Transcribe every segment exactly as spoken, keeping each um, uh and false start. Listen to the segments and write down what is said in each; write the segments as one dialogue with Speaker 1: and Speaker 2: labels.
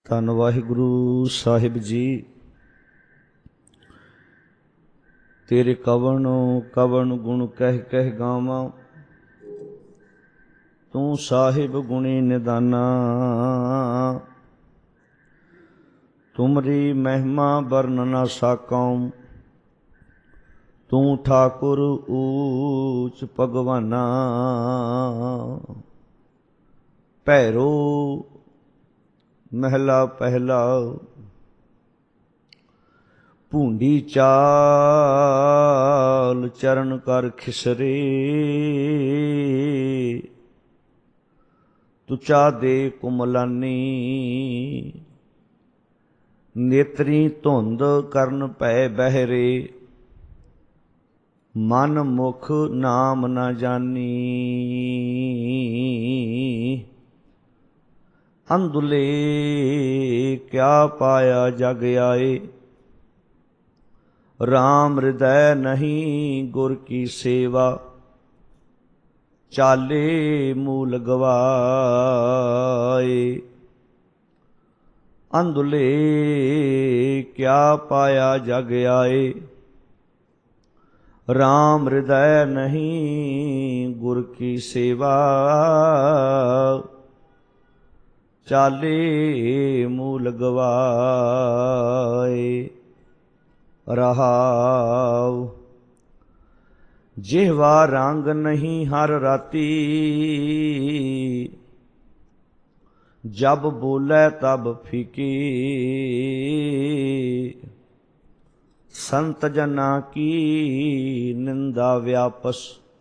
Speaker 1: ਧੰਨ ਵਾਹਿਗੁਰੂ ਸਾਹਿਬ ਜੀ। ਤੇਰੇ ਕਵਣ ਕਵਣ ਗੁਣ ਕਹਿ ਕਹਿ ਗਾਵਾਂ, ਤੂੰ ਸਾਹਿਬ ਗੁਣੀ ਨਿਦਾਨਾ। ਤੁਮਰੀ ਮਹਿਮਾ ਵਰਨ ਨਾ ਸਾਕਾਂ, ਤੂੰ ਠਾਕੁਰ ਊਚ ਭਗਵਾਨਾ। ਭੈਰੋ ਮਹਿਲਾ ਪਹਿਲਾ, ਭੂੰਡੀ ਚਾਲ ਚਰਨ ਕਰ ਖਿਸਰੇ। ਤੁਚਾ ਦੇ ਕੁਮਲਾਨੀ, ਨੇਤਰੀ ਧੁੰਦ ਕਰਨ ਪੈ ਬਹਿਰੇ। ਮਨ ਮੁਖ ਨਾਮ ਨਾ ਜਾਨੀ, ਅੰਧੁਲੇ ਕਿਆ ਪਾਇਆ ਜਗ ਆਏ। ਰਾਮ ਹਿਰਦੈ ਨਹੀਂ ਗੁਰ ਕੀ ਸੇਵਾ, ਚਾਲੇ ਮੂਲ ਗਵਾਏ। ਅੰਧੁਲੇ ਕਿਆ ਪਾਇਆ ਜਗ ਆਏ। ਰਾਮ ਹਿਰਦੈ ਨਹੀਂ ਗੁਰ ਕੀ ਸੇਵਾ, ਚਾਲੇ ਮੂਲ ਗਵਾਏ। ਰਹਾਉ ਜਿਹਵਾ ਰੰਗ ਨਹੀਂ ਹਰ ਰਾਤੀ, ਜਬ ਬੋਲੇ ਤਬ ਫੀਕੀ। ਸੰਤ ਜਨਾ ਕੀ ਨਿੰਦਾ ਵਿਆਪਸ,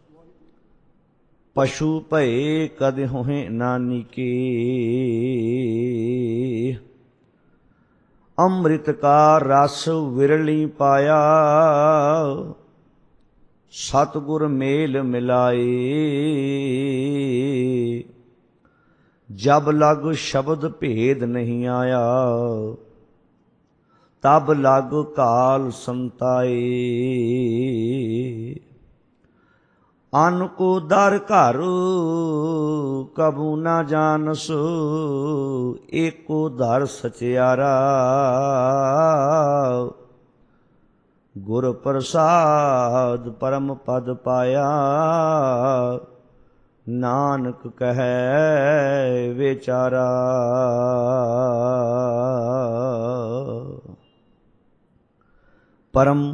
Speaker 1: ਪਸ਼ੂ ਭਏ ਕਦੇ ਹੋਏ ਨਾਨੀ ਕੇ। ਅੰਮ੍ਰਿਤ ਕਾ ਰਸ ਵਿਰਲੀ ਪਾਇਆ, ਸਤਿਗੁਰ ਮੇਲ ਮਿਲਾਏ। ਜਬ ਲਗ ਸ਼ਬਦ ਭੇਦ ਨਹੀਂ ਆਇਆ, ਤਬ ਲਗ ਕਾਲ ਸੰਤਾਏ। ਅਨ ਕੋ ਦਰ ਘਰ ਕਬੂ ਨਾ ਜਾਨਸ, ਏਕੋ ਦਰ ਸਚਿਆਰਾ। ਗੁਰ ਪ੍ਰਸਾਦ ਪਰਮ ਪਦ ਪਾਇਆ, ਨਾਨਕ ਕਹੈ ਵਿਚਾਰਾ। ਪਰਮ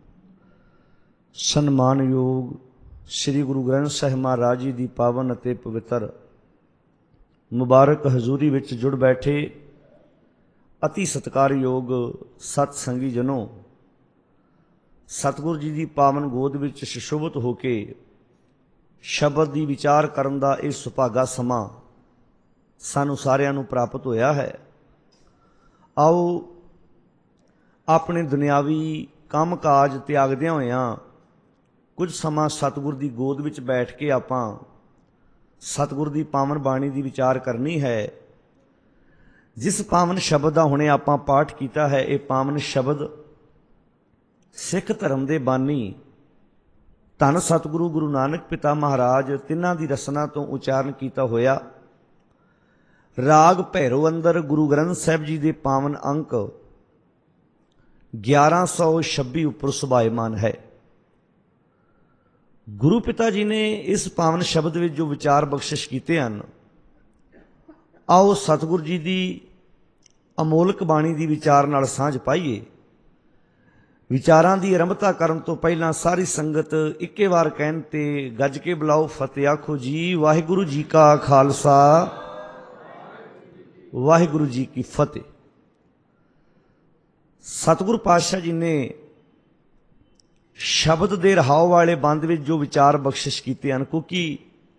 Speaker 1: ਸਨਮਾਨਯੋਗ ਸ੍ਰੀ ਗੁਰੂ ਗ੍ਰੰਥ ਸਾਹਿਬ ਮਹਾਰਾਜ ਜੀ ਦੀ ਪਾਵਨ ਅਤੇ ਪਵਿੱਤਰ ਮੁਬਾਰਕ ਹਜ਼ੂਰੀ ਵਿੱਚ ਜੁੜ ਬੈਠੇ ਅਤੀ ਸਤਿਕਾਰਯੋਗ ਸਤ ਸੰਗੀ ਜਨੋ, ਸਤਿਗੁਰੂ ਜੀ ਦੀ ਪਾਵਨ ਗੋਦ ਵਿੱਚ ਸੁਸ਼ੋਭਿਤ ਹੋ ਕੇ ਸ਼ਬਦ ਦੀ ਵਿਚਾਰ ਕਰਨ ਦਾ ਇਹ ਸੁਭਾਗਾ ਸਮਾਂ ਸਾਨੂੰ ਸਾਰਿਆਂ ਨੂੰ ਪ੍ਰਾਪਤ ਹੋਇਆ ਹੈ। ਆਓ ਆਪਣੇ ਦੁਨਿਆਵੀ ਕੰਮ ਕਾਜ ਤਿਆਗਦਿਆਂ ਹੋਇਆਂ ਕੁਝ ਸਮਾਂ ਸਤਿਗੁਰ ਦੀ ਗੋਦ ਵਿੱਚ ਬੈਠ ਕੇ ਆਪਾਂ ਸਤਿਗੁਰ ਦੀ ਪਾਵਨ ਬਾਣੀ ਦੀ ਵਿਚਾਰ ਕਰਨੀ ਹੈ। ਜਿਸ ਪਾਵਨ ਸ਼ਬਦ ਦਾ ਹੁਣੇ ਆਪਾਂ ਪਾਠ ਕੀਤਾ ਹੈ, ਇਹ ਪਾਵਨ ਸ਼ਬਦ ਸਿੱਖ ਧਰਮ ਦੇ ਬਾਨੀ ਧੰਨ ਸਤਿਗੁਰੂ ਗੁਰੂ ਨਾਨਕ ਪਿਤਾ ਮਹਾਰਾਜ ਤਿੰਨਾਂ ਦੀ ਰਸਨਾ ਤੋਂ ਉਚਾਰਨ ਕੀਤਾ ਹੋਇਆ ਰਾਗ ਭੈਰੋ ਅੰਦਰ ਗੁਰੂ ਗ੍ਰੰਥ ਸਾਹਿਬ ਜੀ ਦੇ ਪਾਵਨ ਅੰਕ ਗਿਆਰਾਂ ਸੌ ਛੱਬੀ ਉੱਪਰ ਸੁਭਾਇਮਾਨ ਹੈ। ਗੁਰੂ ਪਿਤਾ ਜੀ ਨੇ ਇਸ ਪਾਵਨ ਸ਼ਬਦ ਵਿੱਚ ਜੋ ਵਿਚਾਰ ਬਖਸ਼ਿਸ਼ ਕੀਤੇ ਹਨ, ਆਓ ਸਤਿਗੁਰ ਜੀ ਦੀ ਅਮੋਲਕ ਬਾਣੀ ਦੀ ਵਿਚਾਰ ਨਾਲ ਸਾਂਝ ਪਾਈਏ। ਵਿਚਾਰਾਂ ਦੀ ਆਰੰਭਤਾ ਕਰਨ ਤੋਂ ਪਹਿਲਾਂ ਸਾਰੀ ਸੰਗਤ ਇੱਕੇ ਵਾਰ ਕਹਿਣ ਤੇ ਗੱਜ ਕੇ ਬੁਲਾਓ, ਫਤਿਹ ਆਖੋ ਜੀ। ਵਾਹਿਗੁਰੂ ਜੀ ਕਾ ਖਾਲਸਾ, ਵਾਹਿਗੁਰੂ ਜੀ ਕੀ ਫਤਿਹ। ਸਤਿਗੁਰ ਪਾਤਸ਼ਾਹ ਜੀ ਨੇ ਸ਼ਬਦ ਦੇ ਰਹਾਉ ਵਾਲੇ ਬੰਦ ਵਿੱਚ ਜੋ ਵਿਚਾਰ ਬਖਸ਼ਿਸ਼ ਕੀਤੇ ਹਨ, ਕਿਉਂਕਿ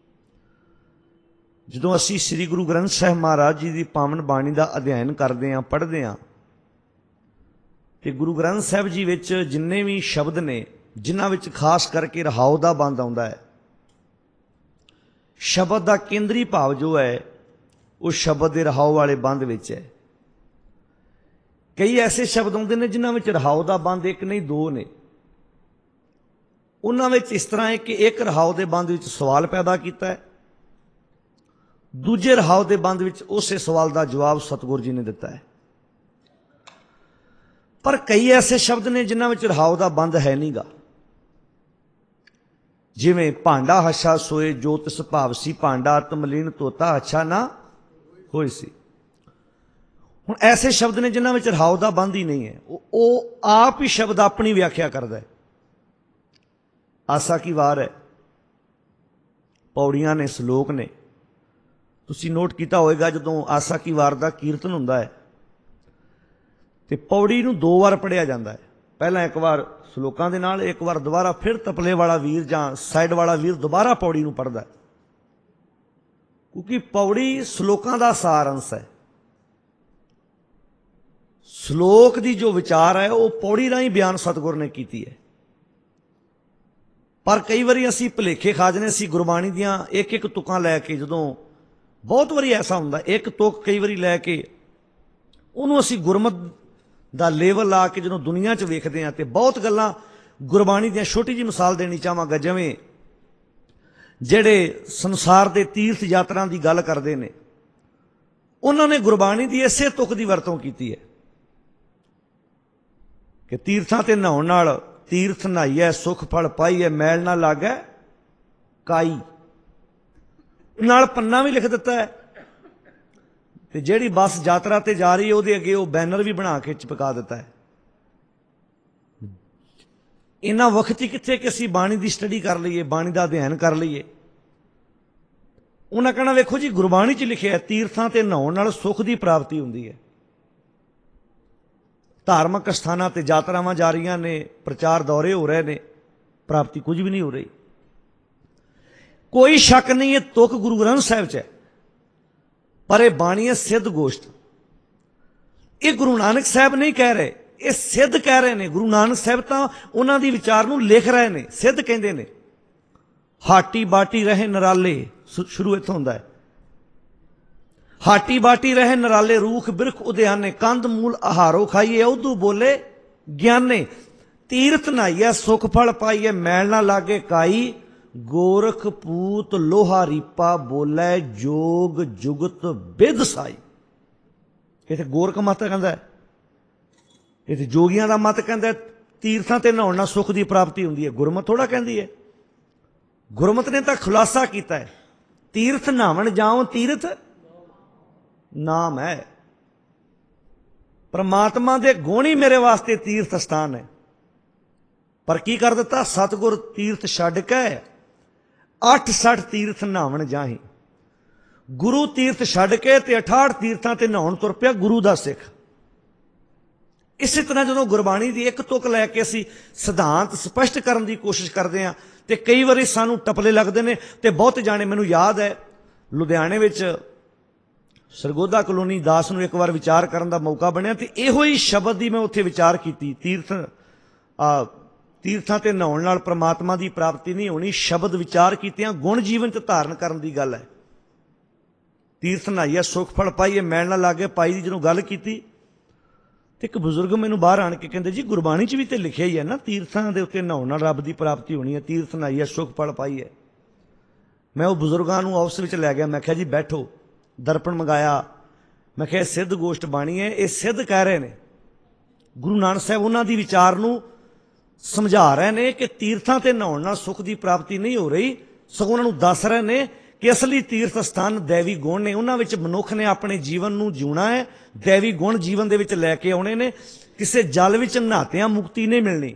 Speaker 1: ਜਦੋਂ ਅਸੀਂ ਸ੍ਰੀ ਗੁਰੂ ਗ੍ਰੰਥ ਸਾਹਿਬ ਮਹਾਰਾਜ ਜੀ ਦੀ ਪਾਵਨ ਬਾਣੀ ਦਾ ਅਧਿਐਨ ਕਰਦੇ ਹਾਂ, ਪੜ੍ਹਦੇ ਹਾਂ, ਤੇ ਗੁਰੂ ਗ੍ਰੰਥ ਸਾਹਿਬ ਜੀ ਵਿੱਚ ਜਿੰਨੇ ਵੀ ਸ਼ਬਦ ਨੇ, ਜਿਨ੍ਹਾਂ ਵਿੱਚ ਖਾਸ ਕਰਕੇ ਰਹਾਉ ਦਾ ਬੰਦ ਆਉਂਦਾ ਹੈ, ਸ਼ਬਦ ਦਾ ਕੇਂਦਰੀ ਭਾਵ ਜੋ ਹੈ ਉਹ ਸ਼ਬਦ ਦੇ ਰਹਾਉ ਵਾਲੇ ਬੰਦ ਵਿੱਚ ਹੈ। ਕਈ ਐਸੇ ਸ਼ਬਦ ਆਉਂਦੇ ਨੇ ਜਿਨ੍ਹਾਂ ਵਿੱਚ ਰਹਾਉ ਦਾ ਬੰਦ ਇੱਕ ਨਹੀਂ ਦੋ ਨੇ। ਉਹਨਾਂ ਵਿੱਚ ਇਸ ਤਰ੍ਹਾਂ ਹੈ ਕਿ ਇੱਕ ਰਹਾਉ ਦੇ ਬੰਦ ਵਿੱਚ ਸਵਾਲ ਪੈਦਾ ਕੀਤਾ ਹੈ, ਦੂਜੇ ਰਹਾਉ ਦੇ ਬੰਦ ਵਿੱਚ ਉਸੇ ਸਵਾਲ ਦਾ ਜਵਾਬ ਸਤਿਗੁਰੂ ਜੀ ਨੇ ਦਿੱਤਾ ਹੈ। ਪਰ ਕਈ ਐਸੇ ਸ਼ਬਦ ਨੇ ਜਿਨ੍ਹਾਂ ਵਿੱਚ ਰਹਾਉ ਦਾ ਬੰਦ ਹੈ ਨਹੀਂ ਗਾ। ਜਿਵੇਂ ਭਾਂਡਾ ਹੱਛਾ ਸੋਏ ਜੋ ਤਿਸ ਭਾਵ ਸੀ, ਭਾਂਡਾ ਅਤ ਮਲੀਨ ਧੋਤਾ ਅੱਛਾ ਨਾ ਹੋਏ ਸੀ। ਹੁਣ ਐਸੇ ਸ਼ਬਦ ਨੇ ਜਿਨ੍ਹਾਂ ਵਿੱਚ ਰਹਾਉ ਦਾ ਬੰਦ ਹੀ ਨਹੀਂ ਹੈ। ਉਹ, ਉਹ ਆਪ ਹੀ ਸ਼ਬਦ ਆਪਣੀ ਵਿਆਖਿਆ ਕਰਦਾ ਹੈ। ਆਸਾ ਕੀ ਵਾਰ ਹੈ, ਪੌੜੀਆਂ ਨੇ, ਸਲੋਕ ਨੇ। ਤੁਸੀਂ ਨੋਟ ਕੀਤਾ ਹੋਵੇਗਾ ਜਦੋਂ ਆਸਾ ਕੀ ਵਾਰ ਦਾ ਕੀਰਤਨ ਹੁੰਦਾ ਹੈ ਤੇ ਪੌੜੀ ਨੂੰ ਦੋ ਵਾਰ ਪੜ੍ਹਿਆ ਜਾਂਦਾ ਹੈ। ਪਹਿਲਾਂ ਇੱਕ ਵਾਰ ਸਲੋਕਾਂ ਦੇ ਨਾਲ, ਇੱਕ ਵਾਰ ਦੁਬਾਰਾ ਫਿਰ ਤਪਲੇ ਵਾਲਾ ਵੀਰ ਜਾਂ ਸਾਈਡ ਵਾਲਾ ਵੀਰ ਦੁਬਾਰਾ ਪੌੜੀ ਨੂੰ ਪੜ੍ਹਦਾ ਹੈ, ਕਿਉਂਕਿ ਪੌੜੀ ਸਲੋਕਾਂ ਦਾ ਸਾਰ ਅੰਸ਼ ਹੈ। ਸਲੋਕ ਦੀ ਜੋ ਵਿਚਾਰ ਹੈ ਉਹ ਪੌੜੀ ਰਾਹੀਂ ਬਿਆਨ ਸਤਿਗੁਰ ਨੇ ਕੀਤੀ ਹੈ। ਪਰ ਕਈ ਵਾਰੀ ਅਸੀਂ ਭੁਲੇਖੇ ਖਾ ਜਾਂਦੇ, ਅਸੀਂ ਗੁਰਬਾਣੀ ਦੀਆਂ ਇੱਕ ਇੱਕ ਤੁਕਾਂ ਲੈ ਕੇ, ਜਦੋਂ ਬਹੁਤ ਵਾਰੀ ਐਸਾ ਹੁੰਦਾ ਇੱਕ ਤੁਕ ਕਈ ਵਾਰੀ ਲੈ ਕੇ ਉਹਨੂੰ ਅਸੀਂ ਗੁਰਮਤ ਦਾ ਲੇਵਲ ਲਾ ਕੇ ਜਦੋਂ ਦੁਨੀਆ 'ਚ ਵੇਖਦੇ ਹਾਂ ਤੇ ਬਹੁਤ ਗੱਲਾਂ ਗੁਰਬਾਣੀ ਦੀਆਂ। ਛੋਟੀ ਜਿਹੀ ਮਿਸਾਲ ਦੇਣੀ ਚਾਹਾਂਗਾ, ਜਿਵੇਂ ਜਿਹੜੇ ਸੰਸਾਰ ਦੇ ਤੀਰਥ ਯਾਤਰਾ ਦੀ ਗੱਲ ਕਰਦੇ ਨੇ, ਉਹਨਾਂ ਨੇ ਗੁਰਬਾਣੀ ਦੀ ਇਸੇ ਤੁਕ ਦੀ ਵਰਤੋਂ ਕੀਤੀ ਹੈ ਕਿ ਤੀਰਥਾਂ ਤੇ ਨਹਾਉਣ ਨਾਲ ਤੀਰਥ ਨਹਾਈਐ ਸੁਖ ਫਲ ਪਾਈਐ, ਮੈਲ ਨਾ ਲਾਗੈ ਕਾਈ। ਨਾਲ ਪੰਨਾ ਵੀ ਲਿਖ ਦਿੱਤਾ ਹੈ ਤੇ ਜਿਹੜੀ ਬੱਸ ਯਾਤਰਾ ਤੇ ਜਾ ਰਹੀ ਹੈ ਉਹਦੇ ਅੱਗੇ ਉਹ ਬੈਨਰ ਵੀ ਬਣਾ ਕੇ ਚਿਪਕਾ ਦਿੱਤਾ ਹੈ। ਇਹਨਾਂ ਵਕਤ ਹੀ ਕਿੱਥੇ ਕਿ ਅਸੀਂ ਬਾਣੀ ਦੀ ਸਟੱਡੀ ਕਰ ਲਈਏ, ਬਾਣੀ ਦਾ ਅਧਿਐਨ ਕਰ ਲਈਏ। ਉਹਨਾਂ ਕਹਿਣਾ ਵੇਖੋ ਜੀ ਗੁਰਬਾਣੀ 'ਚ ਲਿਖਿਆ ਤੀਰਥਾਂ ਤੇ ਨਹਾਉਣ ਨਾਲ ਸੁੱਖ ਦੀ ਪ੍ਰਾਪਤੀ ਹੁੰਦੀ ਹੈ। ਧਾਰਮਿਕ ਸਥਾਨਾਂ ਤੇ ਯਾਤਰਾਵਾਂ ਜਾ ਰਹੀਆਂ ਨੇ, ਪ੍ਰਚਾਰ ਦੌਰੇ ਹੋ ਰਹੇ ਨੇ, ਪ੍ਰਾਪਤੀ ਕੁਝ ਵੀ ਨਹੀਂ ਹੋ ਰਹੀ। ਕੋਈ ਸ਼ੱਕ ਨਹੀਂ ਇਹ ਤੁਕ ਗੁਰੂ ਗ੍ਰੰਥ ਸਾਹਿਬ 'ਚ ਹੈ, ਪਰ ਇਹ ਬਾਣੀ ਹੈ ਸਿੱਧ ਗੋਸ਼ਟ। ਇਹ ਗੁਰੂ ਨਾਨਕ ਸਾਹਿਬ ਨਹੀਂ ਕਹਿ ਰਹੇ, ਇਹ ਸਿੱਧ ਕਹਿ ਰਹੇ ਨੇ। ਗੁਰੂ ਨਾਨਕ ਸਾਹਿਬ ਤਾਂ ਉਹਨਾਂ ਦੀ ਵਿਚਾਰ ਨੂੰ ਲਿਖ ਰਹੇ ਨੇ, ਸਿੱਧ ਕਹਿੰਦੇ ਨੇ। ਹਾਟੀ ਬਾਟੀ ਰਹੇ ਨਰਾਲੇ, ਸ਼ੁਰੂ ਇੱਥੋਂ ਹੁੰਦਾ ਹੈ। ਹਾਟੀ ਬਾਟੀ ਰਹੇ ਨਰਾਲੇ, ਰੂਖ ਬਿਰਖ ਉਦਿਆਨੇ, ਕੰਧ ਮੂਲ ਆਹਾਰੋ ਖਾਈਏ, ਉਦੋਂ ਬੋਲੇ ਗਿਆਨੇ। ਤੀਰਥ ਨਹਾਈਏ ਸੁਖ ਫਲ ਪਾਈਏ, ਮੈਲ ਨਾ ਲਾਗੇ ਕਾਈ। ਗੋਰਖ ਪੂਤ ਲੋਹਾ ਰੀਪਾ, ਬੋਲੇ ਜੋਗ ਜੁਗਤ ਬਿਦ ਸਾਈ। ਇੱਥੇ ਗੋਰਖ ਮਤ ਕਹਿੰਦਾ, ਇੱਥੇ ਜੋਗੀਆਂ ਦਾ ਮਤ ਕਹਿੰਦਾ ਤੀਰਥਾਂ ਤੇ ਨਹਾਉਣ ਨਾਲ ਸੁੱਖ ਦੀ ਪ੍ਰਾਪਤੀ ਹੁੰਦੀ ਹੈ। ਗੁਰਮਤ ਥੋੜਾ ਕਹਿੰਦੀ ਹੈ। ਗੁਰਮਤ ਨੇ ਤਾਂ ਖੁਲਾਸਾ ਕੀਤਾ ਹੈ, ਤੀਰਥ ਨਹਾਵਣ ਜਾਓ ਤੀਰਥ ਨਾਮ ਹੈ। ਪਰਮਾਤਮਾ ਦੇ ਗੁਣ ਹੀ ਮੇਰੇ ਵਾਸਤੇ ਤੀਰਥ ਸਥਾਨ ਹੈ। ਪਰ ਕੀ ਕਰ ਦਿੱਤਾ ਸਤਿਗੁਰ, ਤੀਰਥ ਛੱਡ ਕੇ ਅੱਠ ਸੱਠ ਤੀਰਥ ਨਹਾਵਣ ਜਾਹੀ। ਗੁਰੂ ਤੀਰਥ ਛੱਡ ਕੇ ਤੇ ਅਠਾਹਠ ਤੀਰਥਾਂ ਤੇ ਨਹਾਉਣ ਤੁਰ ਪਿਆ ਗੁਰੂ ਦਾ ਸਿੱਖ। ਇਸੇ ਤਰ੍ਹਾਂ ਜਦੋਂ ਗੁਰਬਾਣੀ ਦੀ ਇੱਕ ਤੁਕ ਲੈ ਕੇ ਅਸੀਂ ਸਿਧਾਂਤ ਸਪਸ਼ਟ ਕਰਨ ਦੀ ਕੋਸ਼ਿਸ਼ ਕਰਦੇ ਹਾਂ ਤੇ ਕਈ ਵਾਰੀ ਸਾਨੂੰ ਟਪਲੇ ਲੱਗਦੇ ਨੇ। ਤੇ ਬਹੁਤ ਜਾਣੇ, ਮੈਨੂੰ ਯਾਦ ਹੈ ਲੁਧਿਆਣੇ ਵਿੱਚ ਸਰਗੋਧਾ ਕਲੋਨੀ ਦਾਸ ਨੂੰ ਇੱਕ ਵਾਰ ਵਿਚਾਰ ਕਰਨ ਦਾ ਮੌਕਾ ਬਣਿਆ ਤੇ ਇਹੋ ਹੀ ਸ਼ਬਦ ਦੀ ਮੈਂ ਉੱਥੇ ਵਿਚਾਰ ਕੀਤੀ। ਤੀਰਥ ਆ ਤੀਰਥਾਂ ਤੇ ਨਹਾਉਣ ਨਾਲ ਪ੍ਰਮਾਤਮਾ ਦੀ ਪ੍ਰਾਪਤੀ ਨਹੀਂ ਹੋਣੀ। ਸ਼ਬਦ ਵਿਚਾਰ ਕੀਤਿਆਂ ਗੁਣ ਜੀਵਨ 'ਚ ਧਾਰਨ ਕਰਨ ਦੀ ਗੱਲ ਹੈ। ਤੀਰਥ ਨਹਾਈਏ ਸੁੱਖ ਫਲ ਪਾਈਏ, ਮੈਲ ਨਾ ਲਾਗੇ ਪਾਈ ਦੀ ਜਦੋਂ ਗੱਲ ਕੀਤੀ ਤੇ ਇੱਕ ਬਜ਼ੁਰਗ ਮੈਨੂੰ ਬਾਹਰ ਆਣ ਕੇ ਕਹਿੰਦੇ ਜੀ ਗੁਰਬਾਣੀ 'ਚ ਵੀ ਤੇ ਲਿਖਿਆ ਹੀ ਹੈ ਨਾ ਤੀਰਥਾਂ ਦੇ ਉੱਤੇ ਨਹਾਉਣ ਨਾਲ ਰੱਬ ਦੀ ਪ੍ਰਾਪਤੀ ਹੋਣੀ ਹੈ। ਤੀਰਥ ਨਹਾਈਏ ਸੁੱਖ ਫਲ ਪਾਈਏ। ਮੈਂ ਉਹ ਬਜ਼ੁਰਗਾਂ ਨੂੰ ਆਫਿਸ ਵਿੱਚ ਲੈ ਗਿਆ। ਮੈਂ ਕਿਹਾ ਜੀ ਬੈਠੋ। ਦਰਪਣ ਮੰਗਾਇਆ। ਮੈਂ ਕਿਹਾ ਸਿੱਧ ਗੋਸ਼ਟ ਬਾਣੀ ਹੈ, ਇਹ ਸਿੱਧ ਕਹਿ ਰਹੇ ਨੇ। ਗੁਰੂ ਨਾਨਕ ਸਾਹਿਬ ਉਹਨਾਂ ਦੀ ਵਿਚਾਰ ਨੂੰ ਸਮਝਾ ਰਹੇ ਨੇ ਕਿ ਤੀਰਥਾਂ ਤੇ ਨਹਾਉਣ ਨਾਲ ਸੁੱਖ ਦੀ ਪ੍ਰਾਪਤੀ ਨਹੀਂ ਹੋ ਰਹੀ, ਸਗੋਂ ਉਹਨਾਂ ਨੂੰ ਦੱਸ ਰਹੇ ਨੇ ਕਿ ਅਸਲੀ ਤੀਰਥ ਸਥਾਨ ਦੈਵੀ ਗੁਣ ਨੇ। ਉਹਨਾਂ ਵਿੱਚ ਮਨੁੱਖ ਨੇ ਆਪਣੇ ਜੀਵਨ ਨੂੰ ਜਿਉਣਾ ਹੈ, ਦੈਵੀ ਗੁਣ ਜੀਵਨ ਦੇ ਵਿੱਚ ਲੈ ਕੇ ਆਉਣੇ ਨੇ। ਕਿਸੇ ਜਲ ਵਿੱਚ ਨਹਾਤਿਆਂ ਮੁਕਤੀ ਨਹੀਂ ਮਿਲਣੀ।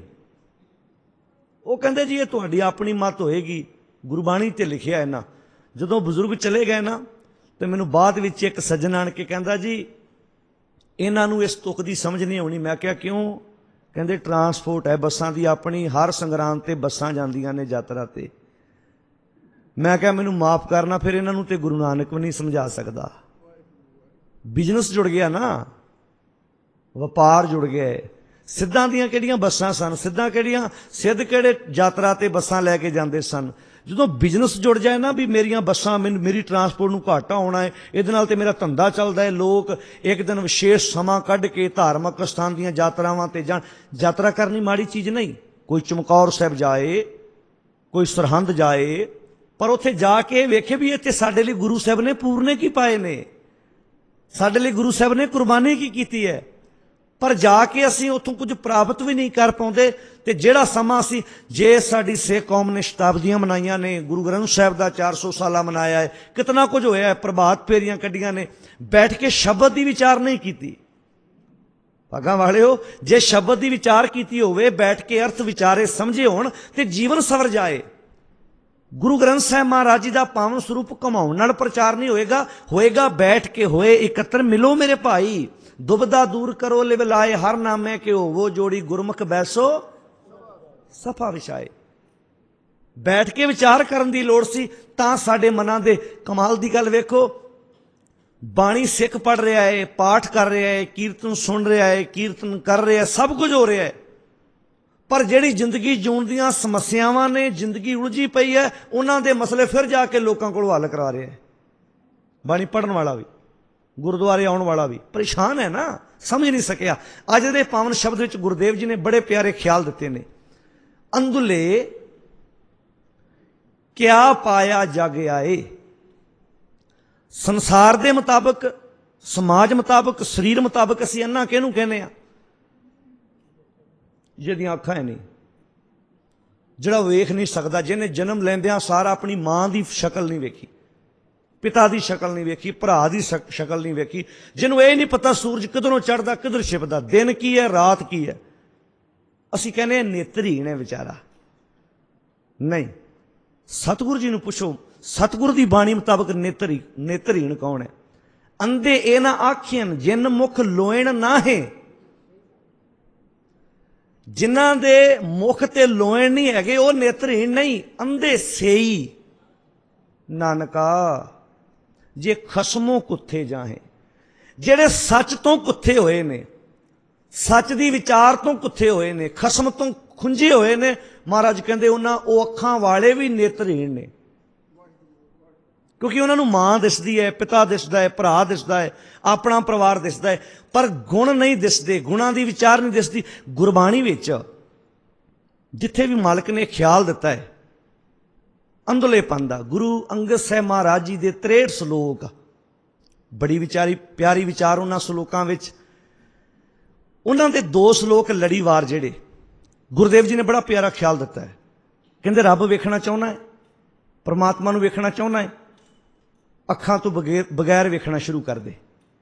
Speaker 1: ਉਹ ਕਹਿੰਦੇ ਜੀ ਇਹ ਤੁਹਾਡੀ ਆਪਣੀ ਮਤ ਹੋਏਗੀ, ਗੁਰਬਾਣੀ ਤੇ ਲਿਖਿਆ ਹੈ ਨਾ। ਜਦੋਂ ਬਜ਼ੁਰਗ ਚਲੇ ਗਏ ਨਾ ਤੇ ਮੈਨੂੰ ਬਾਅਦ ਵਿੱਚ ਇੱਕ ਸੱਜਣ ਆਣ ਕੇ ਕਹਿੰਦਾ ਜੀ ਇਹਨਾਂ ਨੂੰ ਇਸ ਤੁਕ ਦੀ ਸਮਝ ਨਹੀਂ ਆਉਣੀ। ਮੈਂ ਕਿਹਾ ਕਿਉਂ? ਕਹਿੰਦੇ ਟਰਾਂਸਪੋਰਟ ਹੈ ਬੱਸਾਂ ਦੀ ਆਪਣੀ, ਹਰ ਸੰਗਰਾਂਦ ਤੇ ਬੱਸਾਂ ਜਾਂਦੀਆਂ ਨੇ ਯਾਤਰਾ ਤੇ। ਮੈਂ ਕਿਹਾ ਮੈਨੂੰ ਮਾਫ ਕਰਨਾ, ਫਿਰ ਇਹਨਾਂ ਨੂੰ ਤੇ ਗੁਰੂ ਨਾਨਕ ਵੀ ਨਹੀਂ ਸਮਝਾ ਸਕਦਾ। ਬਿਜ਼ਨਸ ਜੁੜ ਗਿਆ ਨਾ, ਵਪਾਰ ਜੁੜ ਗਿਆ। ਸਿੱਧਾਂ ਦੀਆਂ ਕਿਹੜੀਆਂ ਬੱਸਾਂ ਸਨ? ਸਿੱਧਾਂ ਕਿਹੜੀਆਂ? ਸਿੱਧ ਕਿਹੜੇ ਯਾਤਰਾ ਤੇ ਬੱਸਾਂ ਲੈ ਕੇ ਜਾਂਦੇ ਸਨ? ਜਦੋਂ ਬਿਜ਼ਨਸ ਜੁੜ ਜਾਏ ਨਾ ਵੀ ਮੇਰੀਆਂ ਬੱਸਾਂ, ਮੈਨੂੰ ਮੇਰੀ ਟਰਾਂਸਪੋਰਟ ਨੂੰ ਘਾਟਾ ਆਉਣਾ ਹੈ, ਇਹਦੇ ਨਾਲ ਤੇ ਮੇਰਾ ਧੰਦਾ ਚੱਲਦਾ ਹੈ। ਲੋਕ ਇੱਕ ਦਿਨ ਵਿਸ਼ੇਸ਼ ਸਮਾਂ ਕੱਢ ਕੇ ਧਾਰਮਿਕ ਸਥਾਨ ਦੀਆਂ ਯਾਤਰਾਵਾਂ ਤੇ ਜਾਣ। ਯਾਤਰਾ ਕਰਨੀ ਮਾੜੀ ਚੀਜ਼ ਨਹੀਂ। ਕੋਈ ਚਮਕੌਰ ਸਾਹਿਬ ਜਾਏ, ਕੋਈ ਸਰਹੰਦ ਜਾਏ, ਪਰ ਉੱਥੇ ਜਾ ਕੇ ਵੇਖੇ ਵੀ ਇੱਥੇ ਸਾਡੇ ਲਈ ਗੁਰੂ ਸਾਹਿਬ ਨੇ ਪੂਰਨੇ ਕੀ ਪਾਏ ਨੇ, ਸਾਡੇ ਲਈ ਗੁਰੂ ਸਾਹਿਬ ਨੇ ਕੁਰਬਾਨੀ ਕੀ ਕੀਤੀ ਹੈ। ਪਰ ਜਾ ਕੇ ਅਸੀਂ ਉੱਥੋਂ ਕੁਝ ਪ੍ਰਾਪਤ ਵੀ ਨਹੀਂ ਕਰ ਪਾਉਂਦੇ। ਤੇ ਜਿਹੜਾ ਸਮਾਂ ਅਸੀਂ, ਜੇ ਸਾਡੀ ਸਿੱਖ ਕੌਮ ਨੇ ਸ਼ਤਾਬਦੀਆਂ ਮਨਾਈਆਂ ਨੇ, ਗੁਰੂ ਗ੍ਰੰਥ ਸਾਹਿਬ ਦਾ ਚਾਰ ਸੌ ਸਾਲਾ ਮਨਾਇਆ ਹੈ, ਕਿਤਨਾ ਕੁਝ ਹੋਇਆ ਹੈ, ਪ੍ਰਭਾਤ ਫੇਰੀਆਂ ਕੱਢੀਆਂ ਨੇ, ਬੈਠ ਕੇ ਸ਼ਬਦ ਦੀ ਵਿਚਾਰ ਨਹੀਂ ਕੀਤੀ। ਭਾਗਾਂ ਵਾਲਿਓ, ਜੇ ਸ਼ਬਦ ਦੀ ਵਿਚਾਰ ਕੀਤੀ ਹੋਵੇ, ਬੈਠ ਕੇ ਅਰਥ ਵਿਚਾਰੇ ਸਮਝੇ ਹੋਣ, ਤੇ ਜੀਵਨ ਸਵਰ ਜਾਏ। ਗੁਰੂ ਗ੍ਰੰਥ ਸਾਹਿਬ ਮਹਾਰਾਜ ਜੀ ਦਾ ਪਾਵਨ ਸਰੂਪ ਘਮਾਉਣ ਨਾਲ ਪ੍ਰਚਾਰ ਨਹੀਂ ਹੋਏਗਾ, ਹੋਏਗਾ ਬੈਠ ਕੇ ਹੋਏ ਇਕੱਤਰ। ਮਿਲੋ ਮੇਰੇ ਭਾਈ, ਦੁਬਦਾ ਦੂਰ ਕਰੋ ਲਿਵ ਲਾਏ, ਹਰ ਨਾਮੇ ਕਿ ਹੋਵੋ ਜੋੜੀ, ਗੁਰਮੁਖ ਬੈਸੋ ਸਫਾ ਵਿਛਾਏ। ਬੈਠ ਕੇ ਵਿਚਾਰ ਕਰਨ ਦੀ ਲੋੜ ਸੀ। ਤਾਂ ਸਾਡੇ ਮਨਾਂ ਦੇ ਕਮਾਲ ਦੀ ਗੱਲ ਵੇਖੋ, ਬਾਣੀ ਸਿੱਖ ਪੜ੍ਹ ਰਿਹਾ ਹੈ, ਪਾਠ ਕਰ ਰਿਹਾ ਹੈ, ਕੀਰਤਨ ਸੁਣ ਰਿਹਾ ਹੈ, ਕੀਰਤਨ ਕਰ ਰਿਹਾ ਹੈ, ਸਭ ਕੁਝ ਹੋ ਰਿਹਾ ਹੈ, ਪਰ ਜਿਹੜੀ ਜ਼ਿੰਦਗੀ ਜਿਉਣ ਦੀਆਂ ਸਮੱਸਿਆਵਾਂ ਨੇ, ਜ਼ਿੰਦਗੀ ਉਲਝੀ ਪਈ ਹੈ, ਉਹਨਾਂ ਦੇ ਮਸਲੇ ਫਿਰ ਜਾ ਕੇ ਲੋਕਾਂ ਕੋਲ ਹੱਲ ਕਰਾ ਰਿਹਾ ਹੈ। ਬਾਣੀ ਪੜ੍ਹਨ ਵਾਲਾ ਵੀ, ਗੁਰਦੁਆਰੇ ਆਉਣ ਵਾਲਾ ਵੀ ਪਰੇਸ਼ਾਨ ਹੈ ਨਾ, ਸਮਝ ਨਹੀਂ ਸਕਿਆ। ਅੱਜ ਦੇ ਪਾਵਨ ਸ਼ਬਦ ਵਿੱਚ ਗੁਰਦੇਵ ਜੀ ਨੇ ਬੜੇ ਪਿਆਰੇ ਖਿਆਲ ਦਿੱਤੇ ਨੇ। ਅੰਧਲੇ ਕਿਆ ਪਾਇਆ ਜਗ ਆਏ। ਸੰਸਾਰ ਦੇ ਮੁਤਾਬਕ, ਸਮਾਜ ਮੁਤਾਬਕ, ਸਰੀਰ ਮੁਤਾਬਕ ਅਸੀਂ ਅੰਨਾ ਕਿਹਨੂੰ ਕਹਿੰਦੇ ਆ? ਜਿਹਦੀਆਂ ਅੱਖਾਂ ਹੈ ਨਹੀਂ, ਜਿਹੜਾ ਵੇਖ ਨਹੀਂ ਸਕਦਾ, ਜਿਹਨੇ ਜਨਮ ਲੈਂਦਿਆਂ ਸਾਰ ਆਪਣੀ ਮਾਂ ਦੀ ਸ਼ਕਲ ਨਹੀਂ ਵੇਖੀ, ਪਿਤਾ ਦੀ ਸ਼ਕਲ ਨਹੀਂ ਵੇਖੀ, ਭਰਾ ਦੀ ਸ਼ਕਲ ਨਹੀਂ ਵੇਖੀ, ਜਿਹਨੂੰ ਇਹ ਨਹੀਂ ਪਤਾ ਸੂਰਜ ਕਿਧਰੋਂ ਚੜ੍ਹਦਾ ਕਿਧਰ ਛਿਪਦਾ, ਦਿਨ ਕੀ ਹੈ ਰਾਤ ਕੀ ਹੈ। ਅਸੀਂ ਕਹਿੰਦੇ ਹਾਂ ਨੇਤਰਹੀਣ ਹੈ ਵਿਚਾਰਾ। ਨਹੀਂ, ਸਤਿਗੁਰੂ ਜੀ ਨੂੰ ਪੁੱਛੋ, ਸਤਿਗੁਰੂ ਦੀ ਬਾਣੀ ਮੁਤਾਬਕ ਨੇਤਰੀ ਨੇਤਰਹੀਣ ਕੌਣ ਹੈ? ਅੰਧੇ ਇਹ ਨਾ ਆਖੀਨ ਜਿਨ ਮੁਖ ਲੋਇਣ ਨਾਹੇ। ਜਿਨ੍ਹਾਂ ਦੇ ਮੁਖ ਤੇ ਲੋਇਣ ਨਹੀਂ ਹੈਗੇ ਉਹ ਨੇਤਰਹੀਣ ਨਹੀਂ, ਅੰਧੇ ਸੇਈ। ਨਾਨਕਾ ਜੇ ਖਸਮੋਂ ਕੁੱਥੇ ਜਾਹੇ, ਜਿਹੜੇ ਸੱਚ ਤੋਂ ਕੁੱਥੇ ਹੋਏ ਨੇ, ਸੱਚ ਦੀ ਵਿਚਾਰ ਤੋਂ ਕੁੱਥੇ ਹੋਏ ਨੇ, ਖਸਮ ਤੋਂ ਖੁੰਝੇ ਹੋਏ ਨੇ, ਮਹਾਰਾਜ ਕਹਿੰਦੇ ਉਹਨਾਂ ਉਹ ਅੱਖਾਂ ਵਾਲੇ ਵੀ ਨੇਤਰਹੀਣ ਨੇ। ਕਿਉਂਕਿ ਉਹਨਾਂ ਨੂੰ ਮਾਂ ਦਿਸਦੀ ਹੈ, ਪਿਤਾ ਦਿਸਦਾ ਹੈ, ਭਰਾ ਦਿਸਦਾ ਹੈ, ਆਪਣਾ ਪਰਿਵਾਰ ਦਿਸਦਾ ਹੈ, ਪਰ ਗੁਣ ਨਹੀਂ ਦਿਸਦੇ, ਗੁਣਾਂ ਦੀ ਵਿਚਾਰ ਨਹੀਂ ਦਿਸਦੀ। ਗੁਰਬਾਣੀ ਵਿੱਚ ਜਿੱਥੇ ਵੀ ਮਾਲਕ ਨੇ ਖਿਆਲ ਦਿੱਤਾ ਹੈ ਅੰਧਲੇਪਨ ਦਾ, ਗੁਰੂ ਅੰਗਦ ਸਾਹਿਬ ਮਹਾਰਾਜ ਜੀ ਦੇ ਤ੍ਰੇਹਠ ਸਲੋਕ, ਬੜੀ ਵਿਚਾਰੀ ਪਿਆਰੀ ਵਿਚਾਰ ਉਹਨਾਂ ਸਲੋਕਾਂ ਵਿੱਚ। ਉਹਨਾਂ ਦੇ ਦੋ ਸਲੋਕ ਲੜੀਵਾਰ ਜਿਹੜੇ ਗੁਰਦੇਵ ਜੀ ਨੇ ਬੜਾ ਪਿਆਰਾ ਖਿਆਲ ਦਿੱਤਾ ਹੈ। ਕਹਿੰਦੇ ਰੱਬ ਵੇਖਣਾ ਚਾਹੁੰਦਾ ਹੈ, ਪਰਮਾਤਮਾ ਨੂੰ ਵੇਖਣਾ ਚਾਹੁੰਦਾ ਹੈ, ਅੱਖਾਂ ਤੋਂ ਬਗੈਰ ਬਗੈਰ ਵੇਖਣਾ ਸ਼ੁਰੂ ਕਰ ਦੇ।